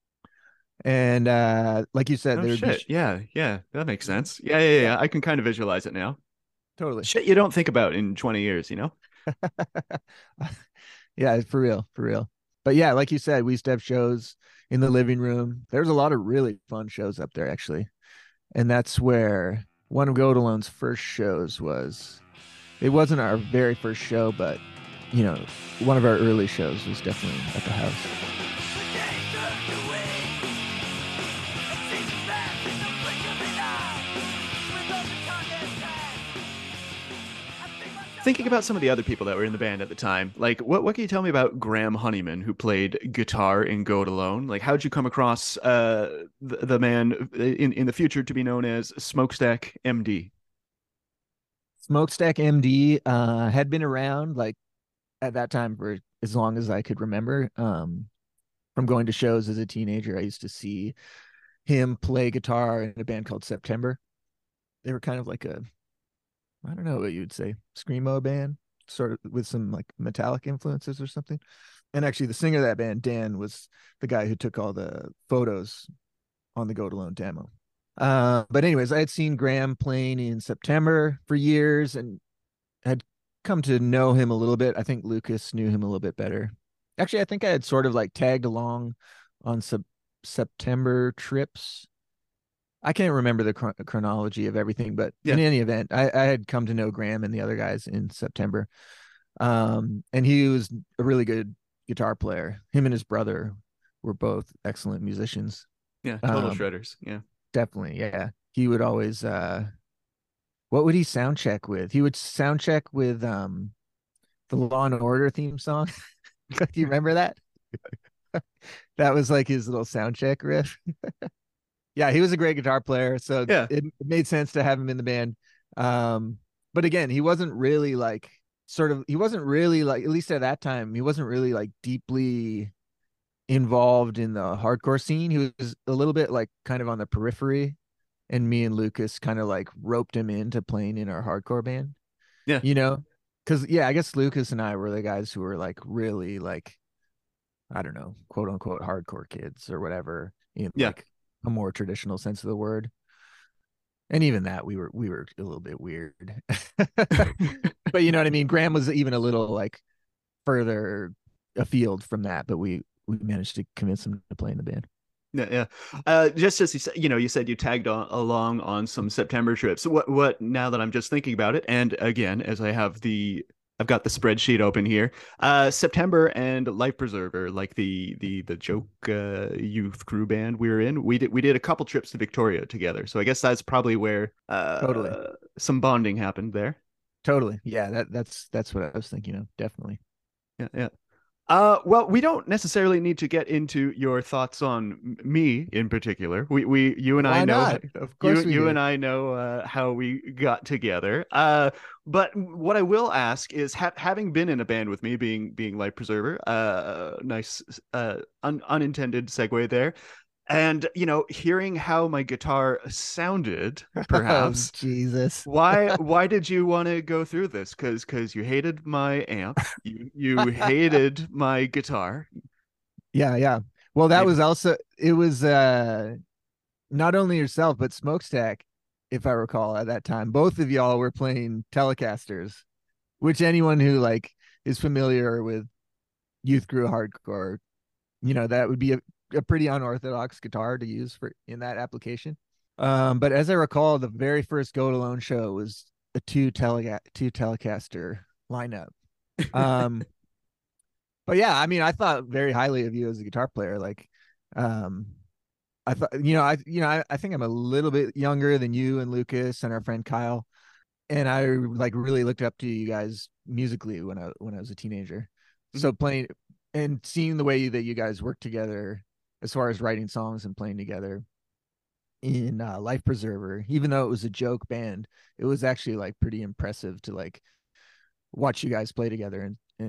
S2: And like you said,
S1: Oh
S2: there would be
S1: shit. Yeah, yeah, that makes
S2: Mhm.
S1: sense. Yeah,
S2: Yeah,
S1: yeah. I can kind of visualize it now.
S2: totally.
S1: Shit you don't think about in 20 years, you know?
S2: Yeah, for real, for real. But yeah, like you said, we used to have shows in the living room. There's a lot of really fun shows up there, actually. And that's where one of Go It Alone's first shows was. It wasn't our very first show, but you know, one of our early shows was definitely at the house.
S1: Thinking about some of the other people that were in the band at the time, like what can you tell me about Graham Honeyman, who played guitar in Go It Alone? Like, how'd you come across the man in the future to be known as Smokestack MD?
S2: Smokestack MD had been around like at that time for as long as I could remember. From going to shows as a teenager, I used to see him play guitar in a band called September. They were kind of like I don't know what you'd say, screamo band, sort of with some like metallic influences or something. And actually, the singer of that band, Dan, was the guy who took all the photos on the Go It Alone demo. But anyways, I had seen Graham playing in September for years and had come to know him a little bit. I think Lucas knew him a little bit better. Actually, I think I had sort of like tagged along on September trips. I can't remember the chronology of everything, but in
S1: Yeah.
S2: any event, I had come to know Graham and the other guys in September. And he was a really good guitar player. Him and his brother were both excellent musicians.
S1: Yeah, total
S2: Um,
S1: shredders. Yeah.
S2: Definitely, yeah. He would always what would he sound check with? He would sound check with the Law and Order theme song. Do you remember that? That was like his little sound check riff. Yeah, he was a great guitar player, so
S1: Yeah.
S2: it made sense to have him in the band. But again, he wasn't really like he wasn't really like, at least at that time, he wasn't really like deeply involved in the hardcore scene. He was a little bit like kind of on the periphery, and me and Lucas kind of like roped him into playing in our hardcore band,
S1: Yeah.
S2: you know? Because yeah, I guess Lucas and I were the guys who were like really like, I don't know, quote unquote hardcore kids or whatever, in
S1: Yeah.
S2: like a more traditional sense of the word. And even that we were a little bit weird. But you know what I mean? Graham was even a little like further afield from that, but we managed to convince him to play in the band.
S1: Yeah, yeah. Just as you said, you said you tagged along on some September trips. What? Now that I'm just thinking about it, and again, as I've got the spreadsheet open here. September and Life Preserver, like the joke youth crew band we were in. We did a couple trips to Victoria together. So I guess that's probably where
S2: Totally.
S1: some bonding happened there.
S2: Totally. Yeah, that's what I was thinking of. Definitely.
S1: Yeah, yeah. Well, we don't necessarily need to get into your thoughts on me in particular. You and I
S2: Why
S1: know,
S2: not? Of course we
S1: you
S2: do.
S1: and I know how we got together. But what I will ask is, having been in a band with me, being Life Preserver, nice unintended segue there. And hearing how my guitar sounded,
S2: Oh,
S1: perhaps
S2: Jesus.
S1: why did you want to go through this? Because you hated my amp, you hated my guitar.
S2: Yeah, yeah. Well, that
S1: Maybe.
S2: was also, it was not only yourself but Smokestack, if I recall, at that time. Both of y'all were playing Telecasters, which anyone who like is familiar with youth crew hardcore, that would be a pretty unorthodox guitar to use for in that application. But as I recall, the very first Go It Alone show was a two Telecaster lineup. Um, but yeah, I mean, I thought very highly of you as a guitar player. Like, um, I thought, I think I'm a little bit younger than you and Lucas and our friend Kyle, and I like really looked up to you guys musically when I was a teenager.
S1: Mhm.
S2: So playing and seeing the way that you guys work together as far as writing songs and playing together in Life Preserver, even though it was a joke band, it was actually like pretty impressive to like watch you guys play together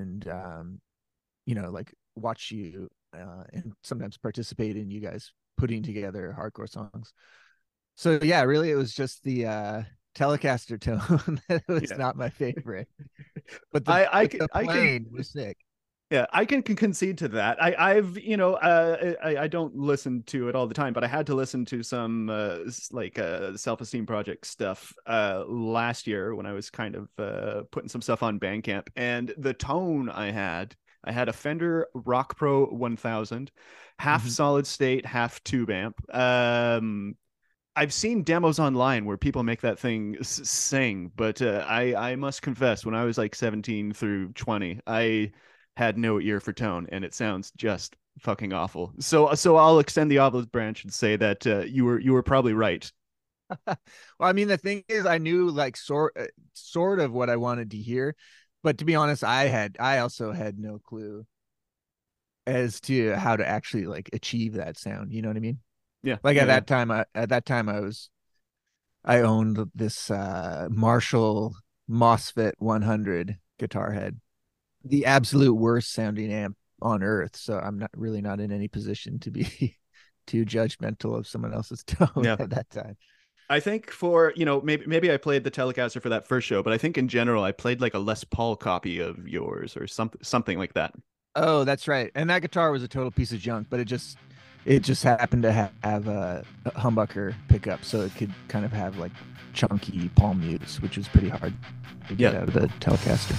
S2: and like watch you and sometimes participate in you guys putting together hardcore songs. So yeah, really it was just the Telecaster tone that was
S1: Yeah.
S2: not my favorite. But the
S1: I I
S2: but
S1: can
S2: the
S1: I can
S2: playing was sick.
S1: Yeah, I can concede to that. I've I don't listen to it all the time, but I had to listen to some like self-esteem project stuff last year when I was kind of putting some stuff on Bandcamp, and the tone I had a Fender Rock Pro 1000, half
S2: Mm-hmm.
S1: solid state, half tube amp. I've seen demos online where people make that thing sing, but I must confess, when I was like 17 through 20, I had no ear for tone, and it sounds just fucking awful. So I'll extend the olive branch and say that you were probably right.
S2: Well, I mean, the thing is, I knew like sort of what I wanted to hear, but to be honest, I also had no clue as to how to actually like achieve that sound. You know what I mean?
S1: Yeah,
S2: Like
S1: yeah, yeah.
S2: at that time I owned this Marshall MOSFET 100 guitar head, the absolute worst sounding amp on earth. So I'm not in any position to be too judgmental of someone else's tone
S1: Yeah.
S2: at that time.
S1: I think for maybe I played the Telecaster for that first show, but I think in general I played like a Les Paul copy of yours or something like that.
S2: Oh, that's right. And that guitar was a total piece of junk, but it just happened to have a humbucker pickup, so it could kind of have like chunky palm mutes, which was pretty hard to get
S1: Yeah.
S2: out of the Telecaster.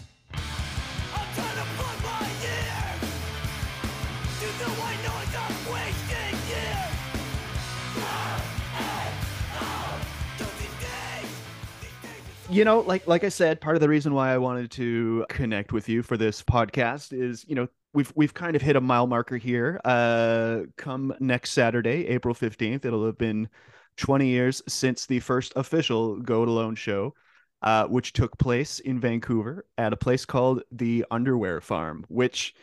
S1: Like I said, part of the reason why I wanted to connect with you for this podcast is, we've kind of hit a mile marker here. Come next Saturday, April 15th, it'll have been 20 years since the first official Go It Alone show, which took place in Vancouver at a place called the Underwear Farm, which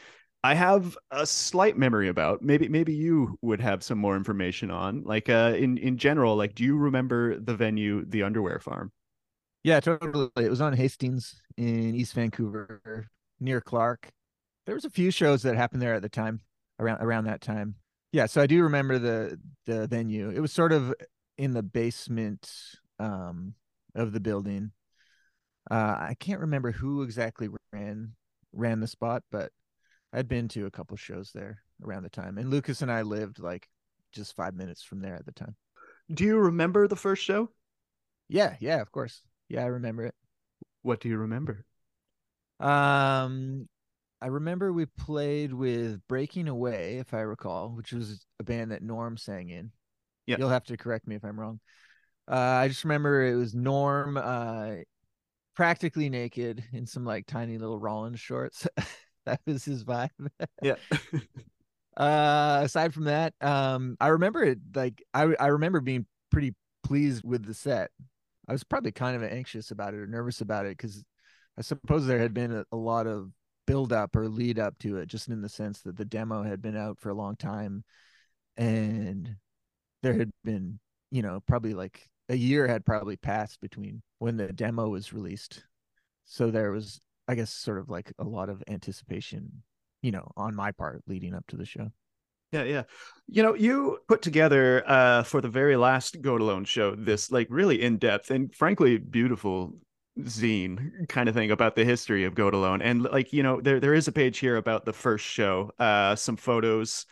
S1: I have a slight memory about. Maybe you would have some more information on. Like in general, like do you remember the venue, the Underwear Farm?
S2: Yeah, totally. It was on Hastings in East Vancouver near Clark. There was a few shows that happened there at the time, around that time. Yeah, so I do remember the venue. It was sort of in the basement of the building. I can't remember who exactly ran the spot, but I'd been to a couple shows there around the time. And Lucas and I lived like just 5 minutes from there at the time.
S1: Do you remember the first show?
S2: Yeah, yeah, of course. Yeah, I remember it.
S1: What do you remember?
S2: Um, I remember we played with Breaking Away, if I recall, which was a band that Norm sang in.
S1: Yeah.
S2: You'll have to correct me if I'm wrong. I just remember it was Norm, practically naked in some like tiny little Rollins shorts. That was his vibe.
S1: Yeah.
S2: Aside from that, I remember it like I remember being pretty pleased with the set. I was probably kind of anxious about it or nervous about it because I suppose there had been a lot of build up or lead up to it, just in the sense that the demo had been out for a long time and there had been, probably like a year had probably passed between when the demo was released. So there was, I guess, sort of like a lot of anticipation, on my part leading up to the show.
S1: Yeah, yeah. You put together for the very last Go It Alone show this like really in-depth and frankly beautiful zine kind of thing about the history of Go It Alone. And like, there is a page here about the first show, some photos,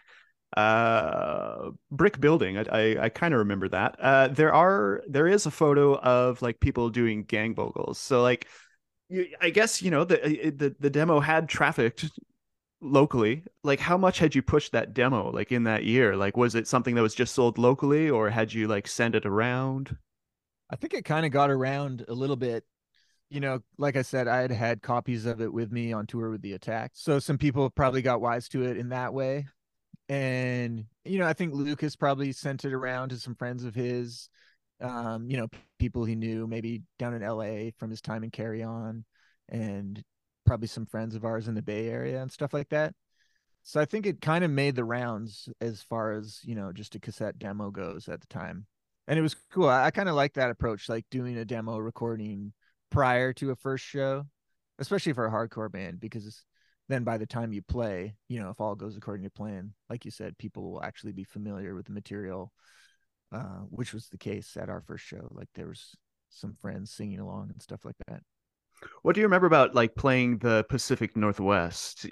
S1: brick building. I kind of remember that. There is a photo of like people doing gang vocals. So like I guess the demo had trafficked locally. Like how much had you pushed that demo like in that year? Like was it something that was just sold locally or had you like send it around?
S2: I think it kind of got around a little bit. Like I said, I had copies of it with me on tour with the Attack. So some people probably got wise to it in that way. And, I think Lucas probably sent it around to some friends of his, people he knew maybe down in LA from his time in Carry On, and probably some friends of ours in the Bay Area and stuff like that. So I think it kind of made the rounds as far as, just a cassette demo goes at the time. And it was cool. I kind of like that approach, like doing a demo recording prior to a first show, especially for a hardcore band, because then by the time you play, if all goes according to plan, like you said, people will actually be familiar with the material, which was the case at our first show. Like there was some friends singing along and stuff like that.
S1: What do you remember about like playing the Pacific Northwest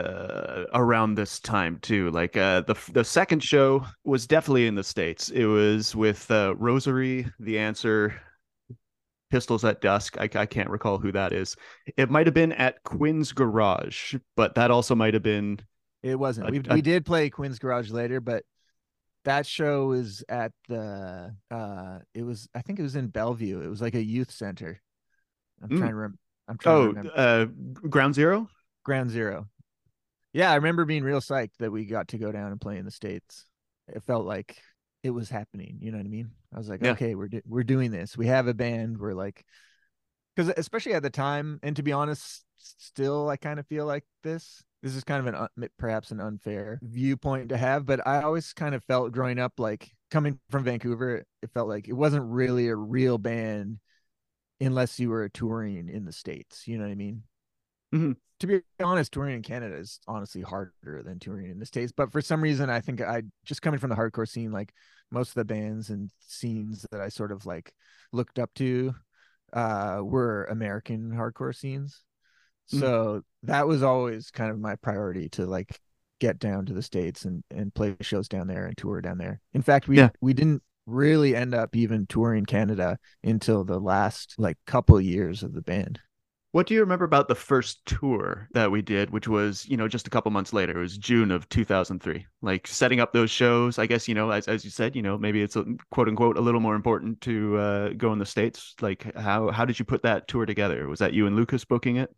S1: around this time too? Like the second show was definitely in the States. It was with Rosary, The Answer, Pistols at Dusk. I can't recall who that is. It might have been at Quinn's Garage, but that also might have been
S2: It wasn't.
S1: a,
S2: We
S1: a
S2: did play Quinn's Garage later, but that show was at the it was, I think it was in Bellevue. It was like a youth center. I'm
S1: mm,
S2: trying to I'm trying to
S1: oh
S2: remember.
S1: Ground Zero.
S2: Ground Zero. Yeah, I remember being real psyched that we got to go down and play in the States. It felt like it was happening, you know what I mean? I was like,
S1: Yeah.
S2: okay, we're doing this. We have a band. We're like, because especially at the time, and to be honest, still I kind of feel like this is kind of perhaps an unfair viewpoint to have, but I always kind of felt growing up, like coming from Vancouver, it felt like it wasn't really a real band unless you were touring in the States, you know what I mean?
S1: Mhm.
S2: To be honest, touring in Canada is honestly harder than touring in the States. But for some reason, I think I just coming from the hardcore scene, like most of the bands and scenes that I sort of like looked up to were American hardcore scenes.
S1: Mhm.
S2: So that was always kind of my priority to like get down to the States and play shows down there and tour down there. In fact,
S1: Yeah.
S2: we didn't really end up even touring Canada until the last like couple of years of the band.
S1: What do you remember about the first tour that we did, which was, just a couple months later? It was June of 2003. Like setting up those shows, I guess, as you said, maybe it's a, quote unquote a little more important to go in the States. Like how did you put that tour together? Was that you and Lucas booking it?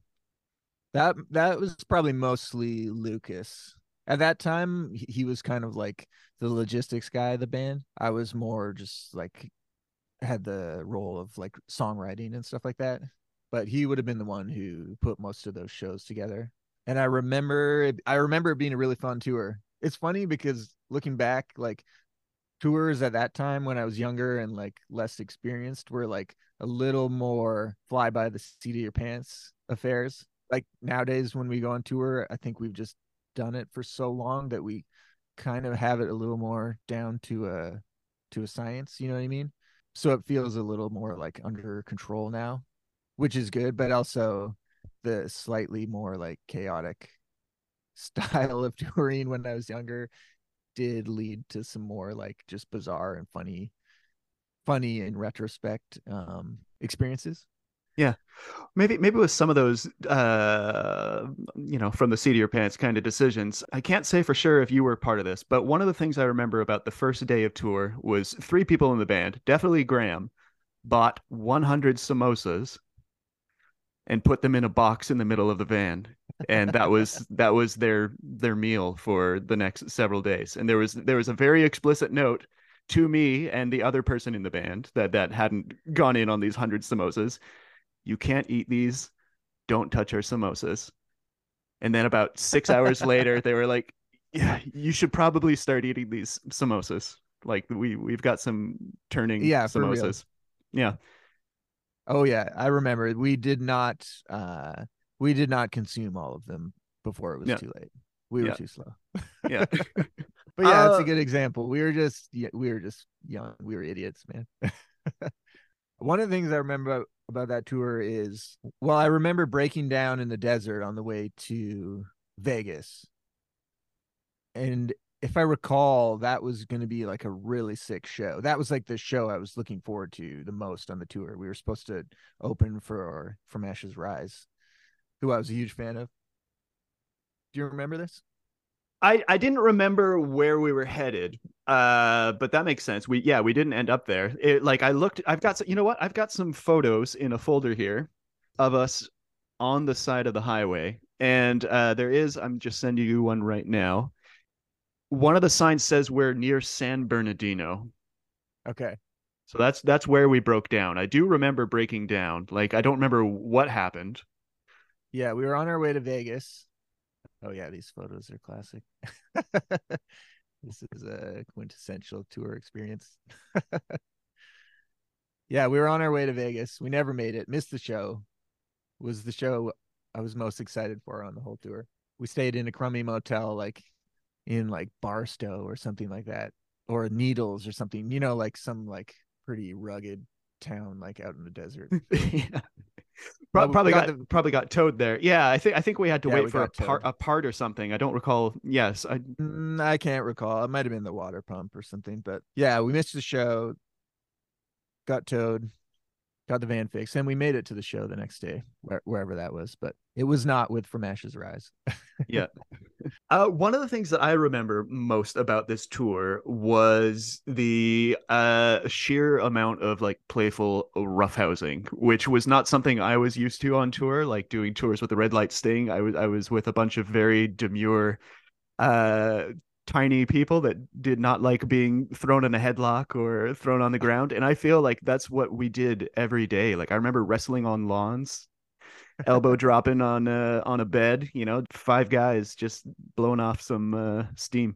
S2: That was probably mostly Lucas. At that time, he was kind of like the logistics guy of the band. I was more just like had the role of like songwriting and stuff like that. But he would have been the one who put most of those shows together. And I remember it being a really fun tour. It's funny because looking back, like tours at that time when I was younger and like less experienced were like a little more fly by the seat of your pants affairs. Like nowadays when we go on tour, I think we've just done it for so long that we kind of have it a little more down to a science, you know what I mean? So it feels a little more like under control now, which is good, but also the slightly more like chaotic style of touring when I was younger did lead to some more like just bizarre and funny in retrospect experiences.
S1: Yeah. Maybe with some of those from the seat of your pants kind of decisions. I can't say for sure if you were part of this, but one of the things I remember about the first day of tour was three people in the band, definitely Graham, bought 100 samosas and put them in a box in the middle of the van. And that was their meal for the next several days. And there was a very explicit note to me and the other person in the band that hadn't gone in on these 100 samosas. You can't eat these. Don't touch our samosas. And then about 6 hours later, they were like, yeah, you should probably start eating these samosas. Like we've got some turning
S2: Yeah, for real.
S1: samosas. Yeah.
S2: Oh yeah, I remember we did not consume all of them before it was
S1: Yeah.
S2: too late. We were
S1: Yeah.
S2: too slow.
S1: Yeah.
S2: But yeah, that's a
S1: uh
S2: good example. We were just young. We were idiots, man. One of the things I remember about that tour is, well, I remember breaking down in the desert on the way to Vegas. And if I recall, that was going to be like a really sick show. That was like the show I was looking forward to the most on the tour. We were supposed to open for From Ashes Rise, who I was a huge fan of. Do you remember this?
S1: I didn't remember where we were headed. But that makes sense. We didn't end up there. Like I looked, you know what? I've got some photos in a folder here of us on the side of the highway. And I'm just sending you one right now. One of the signs says we're near San Bernardino.
S2: Okay.
S1: So that's where we broke down. I do remember breaking down. Like I don't remember what happened.
S2: Yeah, we were on our way to Vegas. Oh yeah, these photos are classic. This is a quintessential tour experience. Yeah, we were on our way to Vegas. We never made it. Missed the show. Was the show I was most excited for on the whole tour. We stayed in a crummy motel, like in like Barstow or something like that, or Needles or something. You know, like some like pretty rugged town, like out in the desert.
S1: Yeah.
S2: But we
S1: Probably
S2: got
S1: got
S2: the
S1: probably got towed there. Yeah, I think we had to
S2: yeah,
S1: wait
S2: we
S1: for
S2: got towed.
S1: a part or something. I don't recall. Yes, I
S2: I can't recall. It might have been the water pump or something. But yeah, we missed the show. Got towed. Got the van fixed, and we made it to the show the next day, wherever that was. But it was not with From Ashes Rise.
S1: yeah. One of the things that I remember most about this tour was the sheer amount of like playful roughhousing, which was not something I was used to on tour. Like doing tours with the Red Light Sting, I was with a bunch of very demure, uh, tiny people that did not like being thrown in a headlock or thrown on the ground, and I feel like that's what we did every day. Like I remember wrestling on lawns, elbow dropping on a bed, five guys just blowing off some steam.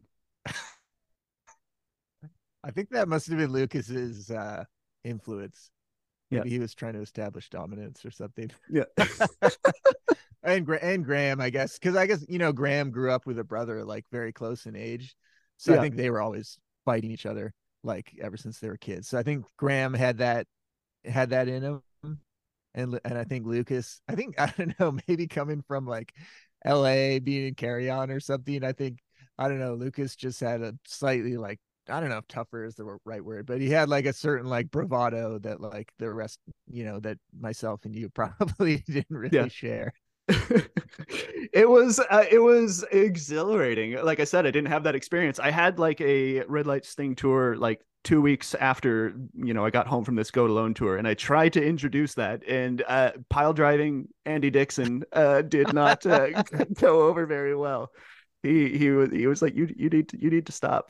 S2: I think that must have been Lucas's influence.
S1: Yeah.
S2: Maybe he was trying to establish dominance or something.
S1: Yeah.
S2: And Graham, I guess, because I guess Graham grew up with a brother like very close in age, so I
S1: Yeah.
S2: think they were always fighting each other like ever since they were kids. So I think Graham had that in him, and I think Lucas, I think I don't know, maybe coming from like L.A. being in Carry On or something. I don't know. Lucas just had a slightly like I don't know if tougher is the right word, but he had like a certain like bravado that like the rest, that myself and you probably didn't
S1: Yeah.
S2: really share.
S1: It was exhilarating. Like I said, I didn't have that experience. I had like a Red Light Sting tour like 2 weeks after I got home from this Go It Alone tour, and I tried to introduce that, and pile driving Andy Dixon did not go over very well. He was like, you need to stop.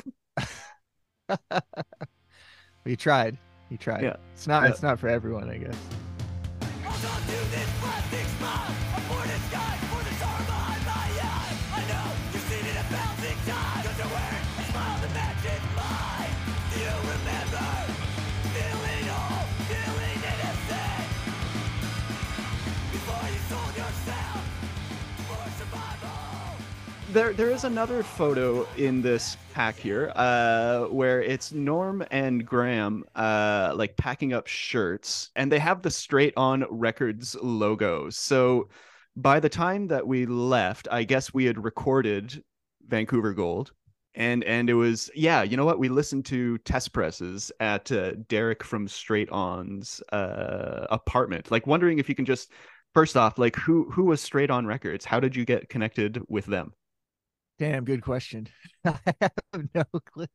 S2: He tried. He tried.
S1: Yeah.
S2: It's not.
S1: Yeah.
S2: It's not for everyone, I guess.
S1: there is another photo in this pack here, where it's Norm and Graham, like packing up shirts, and they have the Straight On Records logo. So by the time that we left, I guess we had recorded Vancouver Gold, and it was, yeah, you know what? We listened to test presses at Derek from Straight On's apartment. Like, wondering if you can just first off, like, who was Straight On Records? How did you get connected with them?
S2: Damn, good question. I have no clue.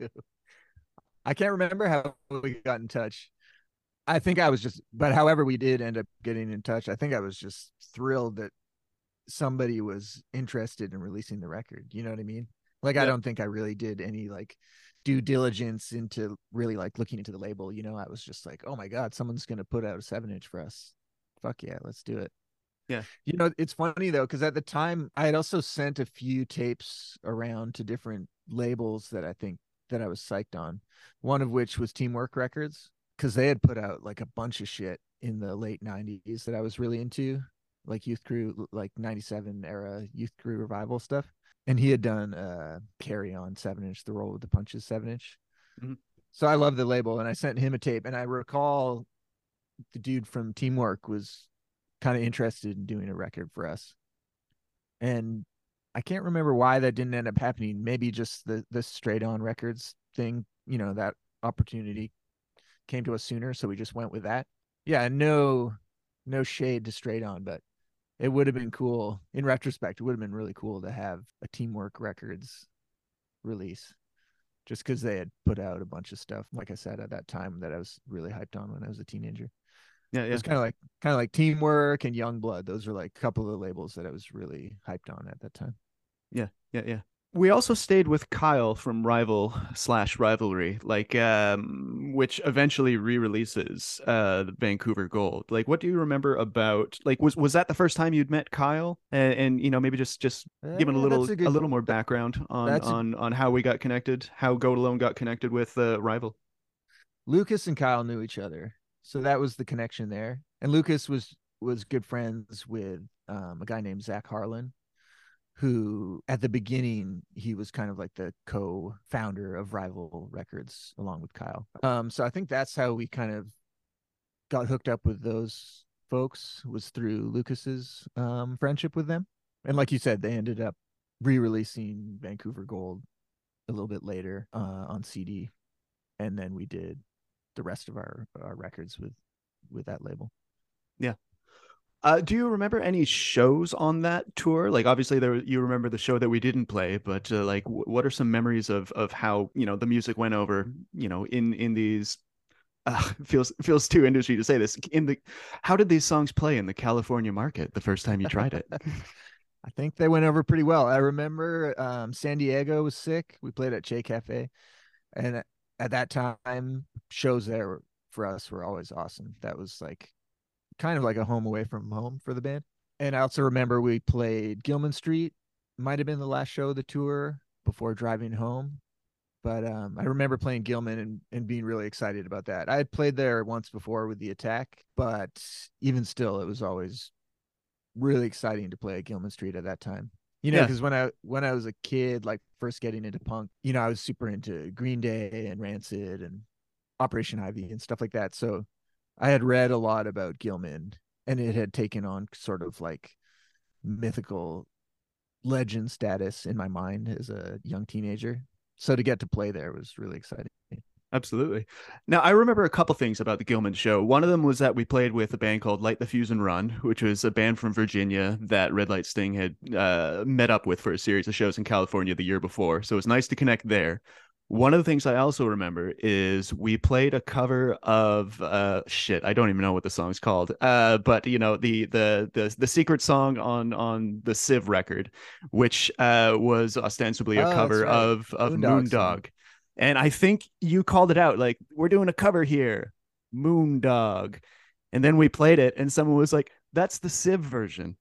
S2: I can't remember how we got in touch. I think I was just, but however we did end up getting in touch, I think I was just thrilled that somebody was interested in releasing the record. You know what I mean? Like, I
S1: Yeah.
S2: don't think I really did any like due diligence into really like looking into the label. I was just like, oh my God, someone's going to put out a 7-inch for us. Fuck yeah, let's do it.
S1: Yeah.
S2: It's funny though, because at the time I had also sent a few tapes around to different labels that I think that I was psyched on. One of which was Teamwork Records, because they had put out like a bunch of shit in the late 90s that I was really into, like Youth Crew, like 97 era Youth Crew revival stuff. And he had done Carry On 7-inch, The Roll with the Punches 7-inch.
S1: Mhm.
S2: So I love the label, and I sent him a tape, and I recall the dude from Teamwork was kind of interested in doing a record for us. And I can't remember why that didn't end up happening. Maybe just the Straight On Records thing, that opportunity came to us sooner, so we just went with that. Yeah, no shade to Straight On, but it would have been cool in retrospect. It would have been really cool to have a Teamwork Records release, just because they had put out a bunch of stuff, like I said, at that time that I was really hyped on when I was a teenager.
S1: Yeah,
S2: It
S1: yeah.
S2: was kind of like Teamwork and Youngblood. Those are like a couple of the labels that I was really hyped on at that time.
S1: Yeah, yeah, yeah. We also stayed with Kyle from Rival slash Rivalry, like, which eventually re-releases the Vancouver Gold. Like, what do you remember about, like, was that the first time you'd met Kyle? And maybe just giving
S2: That's a
S1: a
S2: good
S1: little more background on
S2: that's a
S1: how we got connected, how Go Alone got connected with Rival.
S2: Lucas and Kyle knew each other. So that was the connection there. And Lucas was good friends with a guy named Zach Harlan, who at the beginning he was kind of like the co-founder of Rival Records along with Kyle. So I think that's how we kind of got hooked up with those folks, was through Lucas's friendship with them. And like you said, they ended up re-releasing Vancouver Gold a little bit later on CD, and then we did the rest of our records with that label.
S1: Yeah. Do you remember any shows on that tour? Like, obviously, you remember the show that we didn't play, but like, what are some memories of how the music went over? In these, feels too industry to say this. How did these songs play in the California market the first time you tried it?
S2: I think they went over pretty well. I remember San Diego was sick. We played at Che Cafe, and at that time, shows there for us were always awesome. That was like kind of like a home away from home for the band. And I also remember we played Gilman Street, might have been the last show of the tour before driving home. But I remember playing Gilman and being really excited about that. I had played there once before with the Attack, but even still, it was always really exciting to play at Gilman Street at that time.
S1: Yeah,
S2: Because when I was a kid, like first getting into punk, I was super into Green Day and Rancid and Operation Ivy and stuff like that. So I had read a lot about Gilman, and it had taken on sort of like mythical legend status in my mind as a young teenager. So to get to play there was really exciting.
S1: absolutely. Now, I remember a couple things about the Gilman show. One of them was that we played with a band called Light the Fuse and Run, which was a band from Virginia that Red Light Sting had met up with for a series of shows in California the year before. So it was nice to connect there. One of the things I also remember is we played a cover of shit. I don't even know what the song's called. But the secret song on the Civ record, which was ostensibly a
S2: Oh, that's
S1: cover
S2: right.
S1: of
S2: Moondog song.
S1: Moondog. And I think you called it out, like, we're doing a cover here, Moondog. And then we played it, and someone was like, that's the Civ version.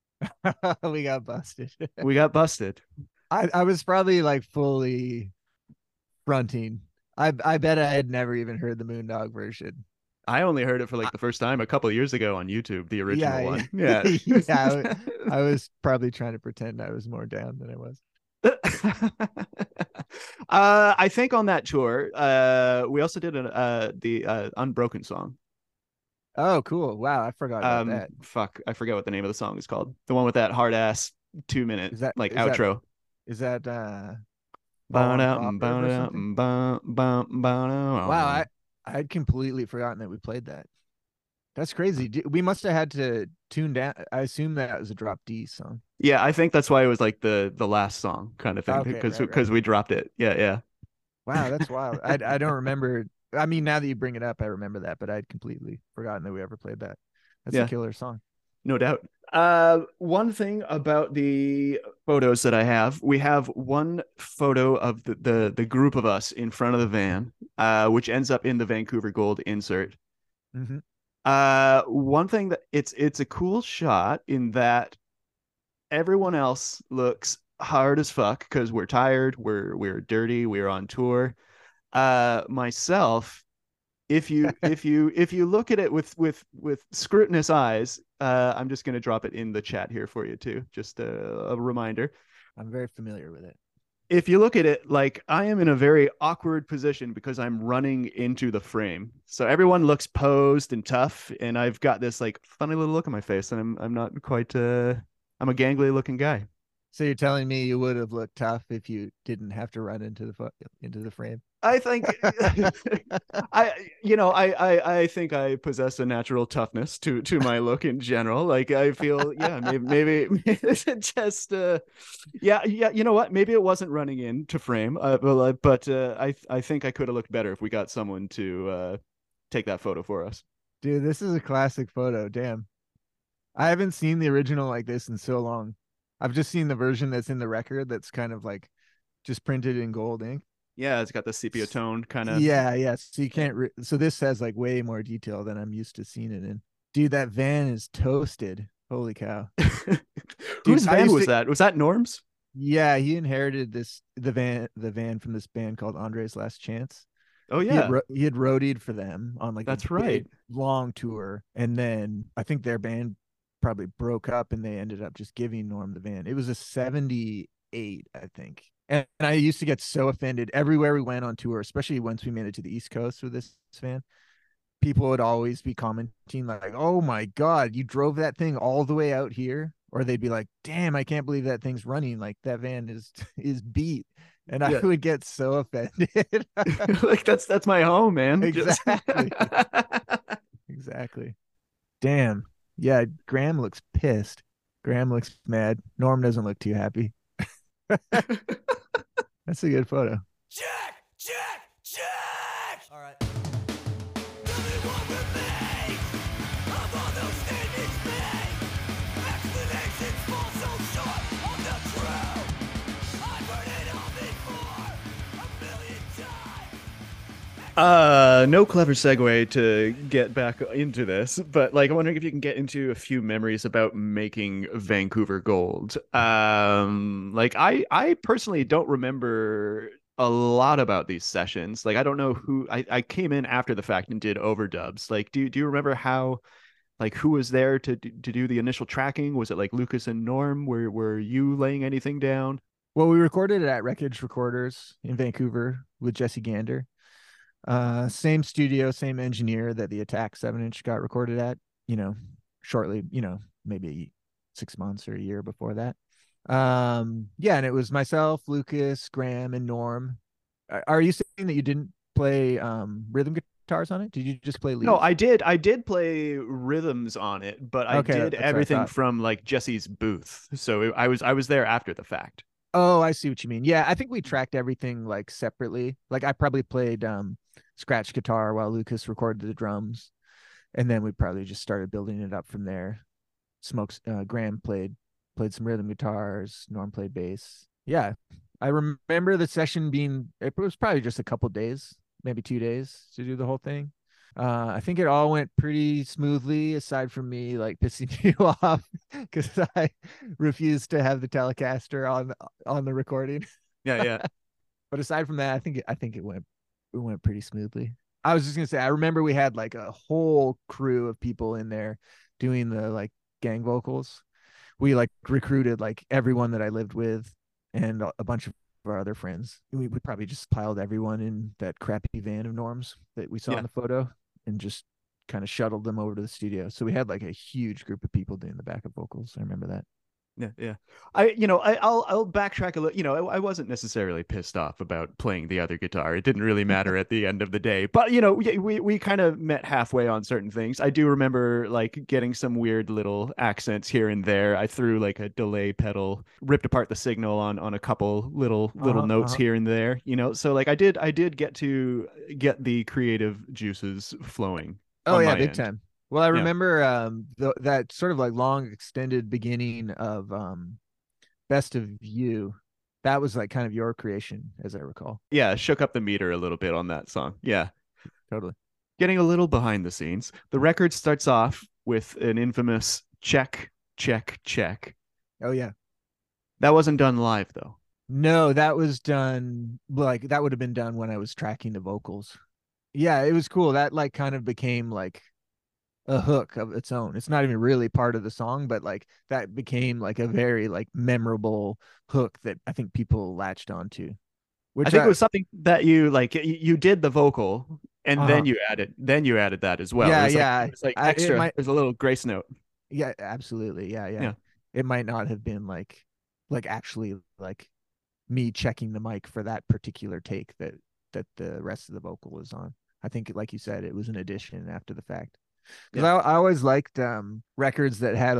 S2: We got busted.
S1: We got busted.
S2: I was probably like fully fronting. I bet I had never even heard the Moondog version.
S1: I only heard it for
S2: I,
S1: like the first time a couple of years ago on YouTube, the original
S2: yeah,
S1: one. Yeah.
S2: yeah. I was probably trying to pretend I was more down than I was.
S1: I think on that tour, we also did the Unbroken song.
S2: Oh, cool. Wow, I forgot about that.
S1: Fuck, I forget what the name of the song is called. The one with that hard ass 2 minute
S2: Is that
S1: like
S2: is that
S1: outro.
S2: is that Fall on Proper or something? Wow, I'd completely forgotten that we played that. That's crazy. We must have had to tune down. I assume that was a drop D song.
S1: Yeah, I think that's why it was like the last song kind of thing
S2: Okay,
S1: because
S2: right.
S1: we dropped it. Yeah, yeah.
S2: Wow, that's wild. I don't remember. I mean, now that you bring it up, I remember that, but I'd completely forgotten that we ever played that. That's a
S1: Yeah,
S2: killer song.
S1: no doubt. One thing about the photos that I have, we have one photo of the group of us in front of the van, which ends up in the Vancouver Gold insert.
S2: Mm-hmm.
S1: One thing that it's a cool shot in that everyone else looks hard as fuck because we're tired, we're dirty, we're on tour. Myself, if you look at it with scrutinous eyes, I'm just gonna drop it in the chat here for you too. Just a reminder.
S2: I'm very familiar with it.
S1: If you look at it, like I am in a very awkward position because I'm running into the frame. So everyone looks posed and tough, and I've got this like funny little look on my face, and I'm not quite I'm a gangly looking guy.
S2: So you're telling me you would have looked tough if you didn't have to run into the frame?
S1: I think I think I possess a natural toughness to my look in general. Like I feel, yeah, maybe it's just yeah, you know what? Maybe it wasn't running in to frame, but I think I could have looked better if we got someone to take that photo for us.
S2: Dude, this is a classic photo. Damn. I haven't seen the original like this in so long. I've just seen the version that's in the record that's kind of like just printed in gold ink.
S1: Yeah, it's got the sepia tone kind of.
S2: Yeah, yeah. So you can't. So this has like way more detail than I'm used to seeing it in. Dude, that van is toasted. Holy cow, dude!
S1: Whose
S2: I
S1: van
S2: used
S1: was
S2: to.
S1: that? Was that Norm's?
S2: Yeah, he inherited the van from this band called Andre's Last Chance.
S1: Oh
S2: He had
S1: yeah,
S2: he had roadied for them on like a
S1: that's right.
S2: big long tour, and then I think their band probably broke up, and they ended up just giving Norm the van. It was a '78, I think. And I used to get so offended everywhere we went on tour, especially once we made it to the East Coast with this van. People would always be commenting like, "Oh my God, you drove that thing all the way out here," or they'd be like, "Damn, I can't believe that thing's running. Like that van is beat." And I
S1: Yeah,
S2: would get so offended.
S1: like that's my home, man. Just
S2: Exactly. Exactly. Damn. Yeah, Graham looks pissed. Graham looks mad. Norm doesn't look too happy. That's a good photo.
S3: Check, check, check. All right. Tell me what remains of all those statements made. Explanations fall so short of the truth. I've heard it all before, a million times.
S1: No clever segue to get back into this, but like I'm wondering if you can get into a few memories about making Vancouver Gold. Like I personally don't remember a lot about these sessions. Like I don't know who I came in after the fact and did overdubs. Like do you remember how like who was there to do the initial tracking? Was it like Lucas and Norm? Were you laying anything down?
S2: Well, we recorded it at Wreckage Recorders in Vancouver with Jesse Gander. Same studio, same engineer that the Attack 7-inch got recorded at, shortly, maybe 6 months or a year before that. Yeah, and it was myself, Lucas, Graham, and Norm. Are you saying that you didn't play rhythm guitars on it? Did you just play
S1: No,
S2: leads?
S1: I did play rhythms on it, but I
S2: Okay,
S1: did
S2: that's what I
S1: everything
S2: thought.
S1: from like Jesse's booth. So I was there after the fact.
S2: Oh, I see what you mean. Yeah, I think we tracked everything like separately. Like I probably played scratch guitar while Lucas recorded the drums, and then we probably just started building it up from there. Smokes Graham played some rhythm guitars, Norm played bass. Yeah. I remember the session being it was probably just a couple days, maybe 2 days to do the whole thing. I think it all went pretty smoothly, aside from me like pissing you off because I refused to have the Telecaster on the recording.
S1: Yeah, yeah.
S2: But aside from that, I think it went pretty smoothly. I was just gonna say, I remember we had like a whole crew of people in there doing the like gang vocals. We like recruited like everyone that I lived with. and a bunch of our other friends. We probably just piled everyone in that crappy van of Norm's that we saw
S4: Yeah.
S2: in the photo and just kind of shuttled them over to the studio. So we had like a huge group of people doing the backup vocals. I remember that.
S4: Yeah. I'll backtrack a little. I wasn't necessarily pissed off about playing the other guitar. It didn't really matter at the end of the day. But we kind of met halfway on certain things. I do remember like getting some weird little accents here and there. I threw like a delay pedal, ripped apart the signal on a couple little notes here and there. So like I did get to get the creative juices flowing.
S2: Oh
S4: on
S2: yeah,
S4: my
S2: big
S4: end.
S2: time. Well, I
S4: Yeah.
S2: remember that sort of like long extended beginning of Best of You. That was like kind of your creation, as I recall.
S4: Yeah, shook up the meter a little bit on that song. Yeah.
S2: Totally.
S4: Getting a little behind the scenes, the record starts off with an infamous check, check, check.
S2: Oh yeah.
S4: That wasn't done live though.
S2: No, that was done like that would have been done when I was tracking the vocals. Yeah, it was cool. That like kind of became like a hook of its own. It's not even really part of the song, but like that became like a very like memorable hook that I think people latched onto. Which
S4: I think it was something that you did the vocal and
S2: Uh-huh.
S4: then you added that as well.
S2: Yeah,
S4: It was
S2: yeah.
S4: It was like
S2: It
S4: extra.
S2: might,
S4: There's a little grace note.
S2: yeah, absolutely. Yeah, yeah.
S4: Yeah.
S2: It might not have been like actually like me checking the mic for that particular take that the rest of the vocal was on. I think, like you said, it was an addition after the fact. Because I always liked records that had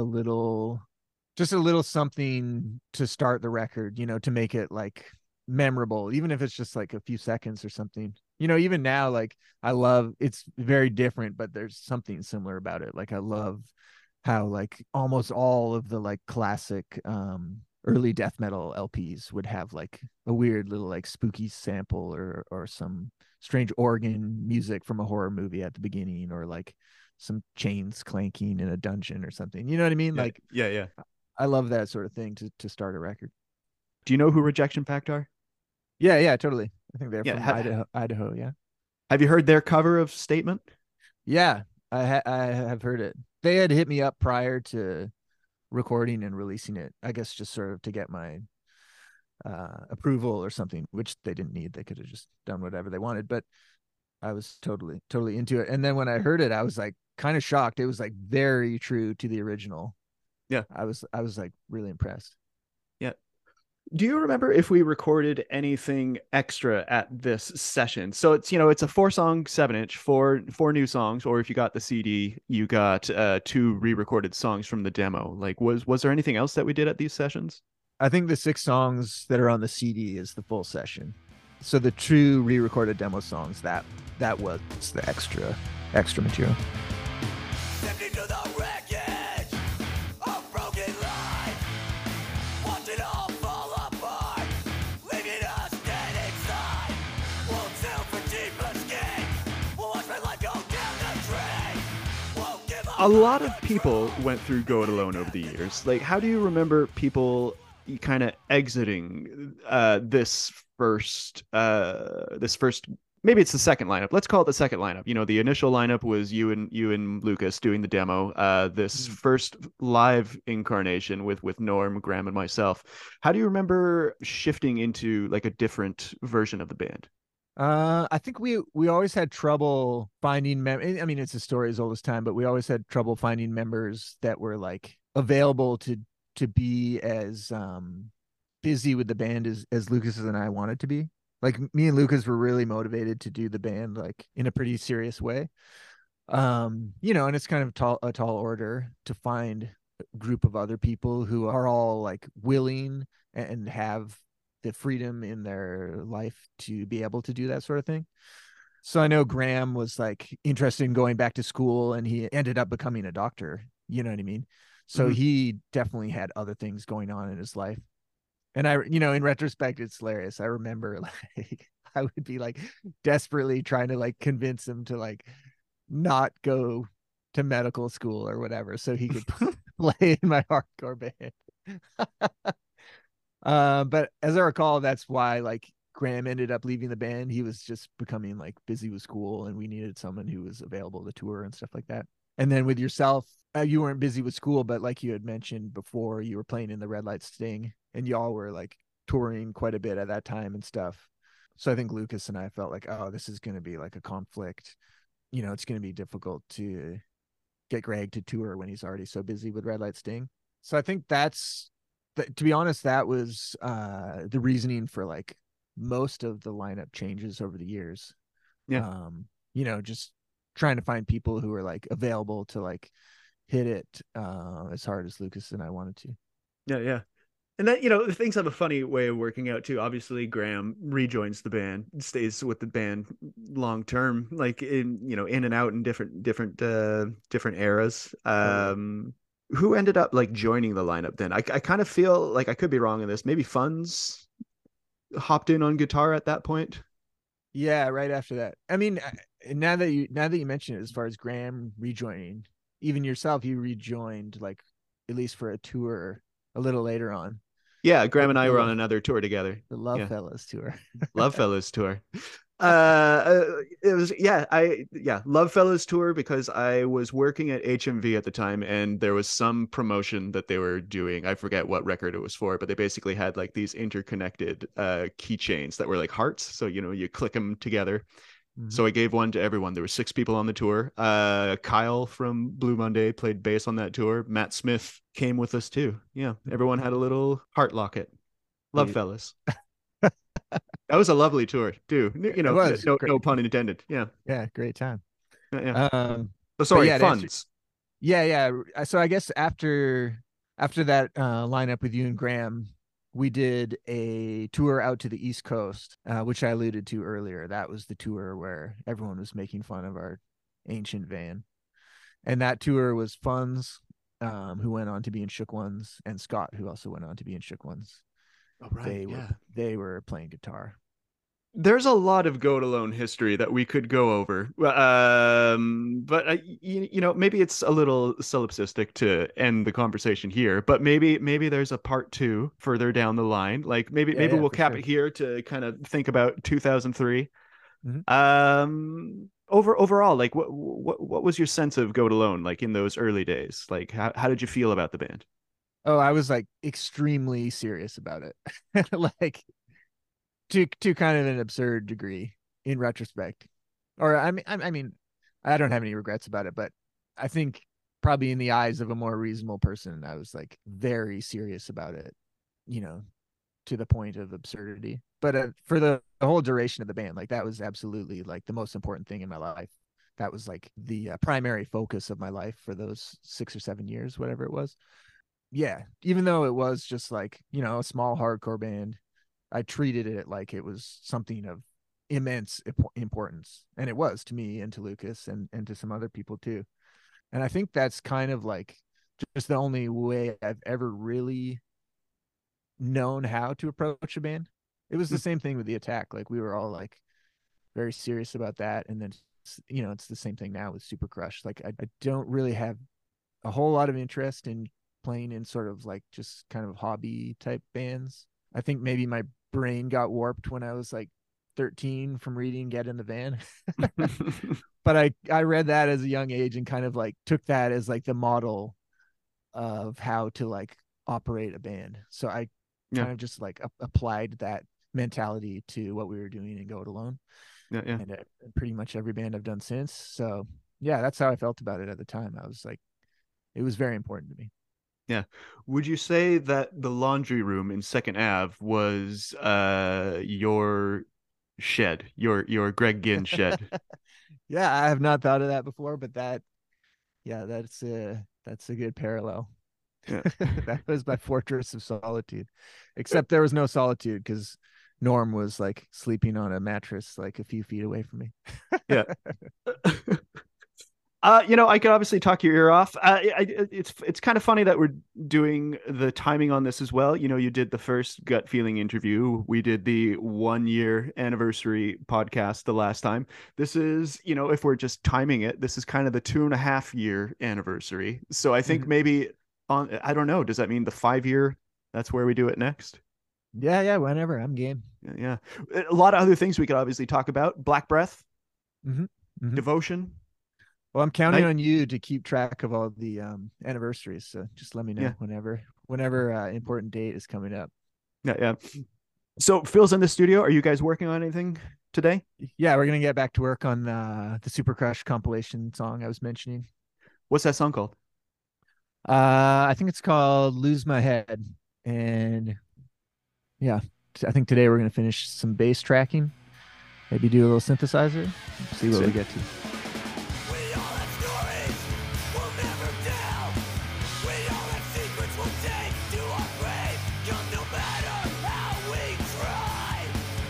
S2: just a little something to start the record, to make it like memorable, even if it's just like a few seconds or something. Even now, like I love it's very different, but there's something similar about it. Like I love how like almost all of the like classic early death metal LPs would have like a weird little like spooky sample or some strange organ music from a horror movie at the beginning, or like some chains clanking in a dungeon or something. You know what I mean?
S4: Yeah,
S2: Like
S4: yeah.
S2: I love that sort of thing to start a record.
S4: Do you know who Rejection Pact are?
S2: Yeah, totally. I think they're
S4: Yeah,
S2: from Idaho. Yeah.
S4: Have you heard their cover of Statement?
S2: Yeah, I have heard it. They had hit me up prior to recording and releasing it. I guess just sort of to get my approval or something, which they didn't need. They could have just done whatever they wanted, but I was totally into it. And then when I heard it, I was like kind of shocked. It was like very true to the original.
S4: Yeah.
S2: I was like really impressed.
S4: Yeah. Do you remember if we recorded anything extra at this session? So it's it's a 4-song 7-inch, four new songs, or if you got the CD, you got 2 re-recorded songs from the demo. Like was there anything else that we did at these sessions?
S2: I think the 6 songs that are on the CD is the full session. So the true re-recorded demo songs, that was the extra material.
S3: Sifting to the wreckage of broken life. Watch it all fall apart, leaving us dead inside. Won't sail for deep escape. We'll watch my life go down the drain. Won't give up.
S4: A lot of people went through Go It Alone over the years. Like, how do you remember people kind of exiting this first maybe it's the second lineup. Let's call it the second lineup. The initial lineup was you and Lucas doing the demo. This first live incarnation with Norm, Graham, and myself. How do you remember shifting into like a different version of the band?
S2: I think we always had trouble finding I mean, it's a story as old as time, but we always had trouble finding members that were like available to be as busy with the band as Lucas and I wanted to be. Like me and Lucas were really motivated to do the band like in a pretty serious way. And it's kind of a tall order to find a group of other people who are all like willing and have the freedom in their life to be able to do that sort of thing. So I know Graham was like interested in going back to school, and he ended up becoming a doctor. You know what I mean? So he definitely had other things going on in his life. And in retrospect, it's hilarious. I remember like I would be like desperately trying to like convince him to like not go to medical school or whatever so he could play in my hardcore band. But as I recall, that's why like Graham ended up leaving the band. He was just becoming like busy with school, and we needed someone who was available to tour and stuff like that. And then with yourself, you weren't busy with school, but like you had mentioned before, you were playing in the Red Light Sting, and y'all were like touring quite a bit at that time and stuff. So I think Lucas and I felt like, oh, this is going to be like a conflict. It's going to be difficult to get Greg to tour when he's already so busy with Red Light Sting. So I think to be honest, that was the reasoning for like most of the lineup changes over the years.
S1: Yeah.
S2: Just trying to find people who are like available to like hit it as hard as Lucas and I wanted to.
S1: Yeah. And that, things have a funny way of working out too. Obviously, Graham rejoins the band, stays with the band long term, like in and out in different eras. Who ended up like joining the lineup then? I kind of feel like I could be wrong in this. Maybe Funds hopped in on guitar at that point.
S2: Yeah, right after that. I mean, now that you mention it, as far as Graham rejoining, even yourself, you rejoined like at least for a tour a little later on.
S1: Yeah, Graham and I were on another tour together.
S2: The Love Fellas tour.
S1: Love Fellas tour. It was Love Fellas tour, because I was working at HMV at the time, and there was some promotion that they were doing. I forget what record it was for, but they basically had like these interconnected keychains that were like hearts. So you click them together. Mm-hmm. So I gave one to everyone. There were 6 people on the tour. Kyle from Blue Monday played bass on that tour. Matt Smith came with us too. Yeah, everyone had a little heart locket. Love Fellas. That was a lovely tour too. No pun intended. Yeah.
S2: Yeah, great time.
S1: Yeah. Sorry, Funds.
S2: Yeah. So I guess after that lineup with you and Graham, we did a tour out to the East Coast, which I alluded to earlier. That was the tour where everyone was making fun of our ancient van. And that tour was Funds, who went on to be in Shook Ones, and Scott, who also went on to be in Shook Ones.
S1: Oh, right.
S2: They were playing guitar.
S1: There's a lot of Goat Alone history that we could go over, but maybe it's a little solipsistic to end the conversation here. But maybe there's a part 2 further down the line. Like maybe we'll cap it here to kind of think about 2003. Mm-hmm. Overall, like what was your sense of Goat Alone like in those early days? Like how did you feel about the band?
S2: Oh, I was like extremely serious about it. Like to kind of an absurd degree in retrospect. Or I mean, I don't have any regrets about it, but I think probably in the eyes of a more reasonable person, I was like very serious about it, to the point of absurdity. But for the whole duration of the band, like that was absolutely like the most important thing in my life. That was like the primary focus of my life for those 6 or 7 years, whatever it was. Yeah, even though it was just like, a small hardcore band, I treated it like it was something of immense importance. And it was to me and to Lucas and to some other people too. And I think that's kind of like just the only way I've ever really known how to approach a band. It was the same thing with The Attack. Like we were all like very serious about that. And then, it's the same thing now with Super Crush. Like I don't really have a whole lot of interest in playing in sort of like just kind of hobby type bands. I think maybe my brain got warped when I was like 13 from reading Get in the Van. But I read that as a young age and kind of like took that as like the model of how to like operate a band. So I kind of just like applied that mentality to what we were doing in Go It Alone.
S1: Yeah.
S2: And pretty much every band I've done since. So yeah, that's how I felt about it at the time. I was like, it was very important to me.
S1: Yeah. Would you say that the laundry room in Second Ave was your shed, your Greg Ginn shed?
S2: Yeah, I have not thought of that before, but that's a good parallel. Yeah. That was my fortress of solitude. Except there was no solitude because Norm was like sleeping on a mattress like a few feet away from me.
S1: Yeah. I could obviously talk your ear off. It's kind of funny that we're doing the timing on this as well. You did the first Gut Feeling interview. We did the 1-year anniversary podcast the last time. This is, if we're just timing it, this is kind of the 2.5-year anniversary. So I think maybe I don't know. Does that mean the 5-year? That's where we do it next?
S2: Yeah. Whenever, I'm game.
S1: Yeah. A lot of other things we could obviously talk about. Black Breath, Devotion.
S2: Well, I'm counting on you to keep track of all the anniversaries. So just let me know whenever important date is coming up.
S1: Yeah.
S4: So Phil's in the studio. Are you guys working on anything today?
S2: Yeah, we're gonna get back to work on the Super Crush compilation song I was mentioning.
S4: What's that song called?
S2: I think it's called "Lose My Head," and yeah, I think today we're gonna finish some bass tracking, maybe do a little synthesizer, see what we get to.
S3: We all have stories we'll never tell. We all have secrets we'll take to our grave. 'Cause no matter how we try,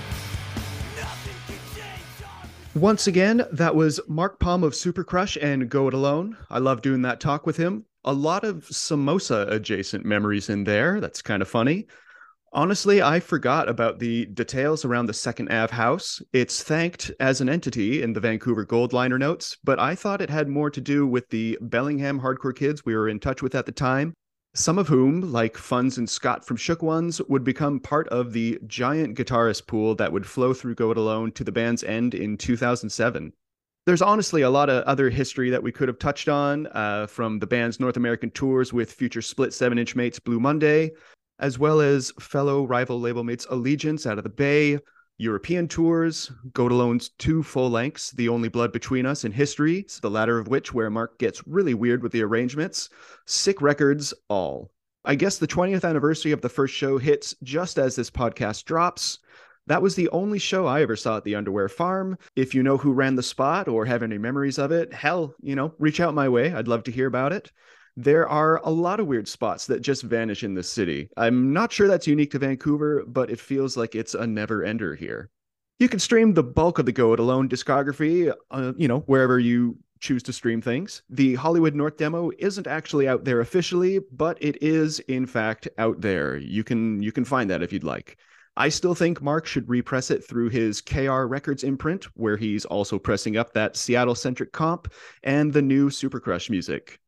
S3: nothing can change our
S1: Once again, that was Mark Palm of Super Crush and Go It Alone. I love doing that talk with him. A lot of samosa adjacent memories in there. That's kind of funny. Honestly, I forgot about the details around the Second Ave house. It's thanked as an entity in the Vancouver Gold liner notes, but I thought it had more to do with the Bellingham hardcore kids we were in touch with at the time, some of whom, like Funds and Scott from Shook Ones, would become part of the giant guitarist pool that would flow through Go It Alone to the band's end in 2007. There's honestly a lot of other history that we could have touched on, from the band's North American tours with future split 7-inch mates Blue Monday, as well as fellow rival label mates Allegiance out of the Bay, European tours, Go It Alone's 2 full lengths, The Only Blood Between Us and History, the latter of which where Mark gets really weird with the arrangements, sick records, all. I guess the 20th anniversary of the first show hits just as this podcast drops. That was the only show I ever saw at the Underwear Farm. If you know who ran the spot or have any memories of it, hell, reach out my way. I'd love to hear about it. There are a lot of weird spots that just vanish in this city. I'm not sure that's unique to Vancouver, but it feels like it's a never-ender here. You can stream the bulk of the Go It Alone discography, wherever you choose to stream things. The Hollywood North demo isn't actually out there officially, but it is, in fact, out there. You can find that if you'd like. I still think Mark should repress it through his KR Records imprint, where he's also pressing up that Seattle-centric comp and the new Super Crush music.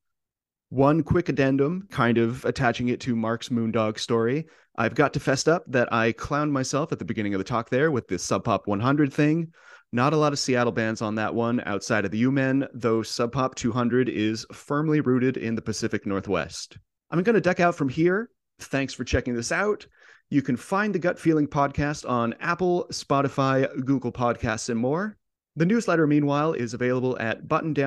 S1: One quick addendum, kind of attaching it to Mark's Moondog story. I've got to fess up that I clowned myself at the beginning of the talk there with this Sub Pop 100 thing. Not a lot of Seattle bands on that one outside of the U-Men, though Sub Pop 200 is firmly rooted in the Pacific Northwest. I'm going to duck out from here. Thanks for checking this out. You can find the Gut Feeling podcast on Apple, Spotify, Google Podcasts, and more. The newsletter, meanwhile, is available at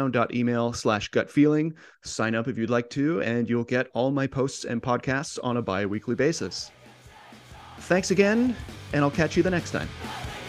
S1: buttondown.email/gutfeeling. Sign up if you'd like to, and you'll get all my posts and podcasts on a bi-weekly basis. Thanks again, and I'll catch you the next time.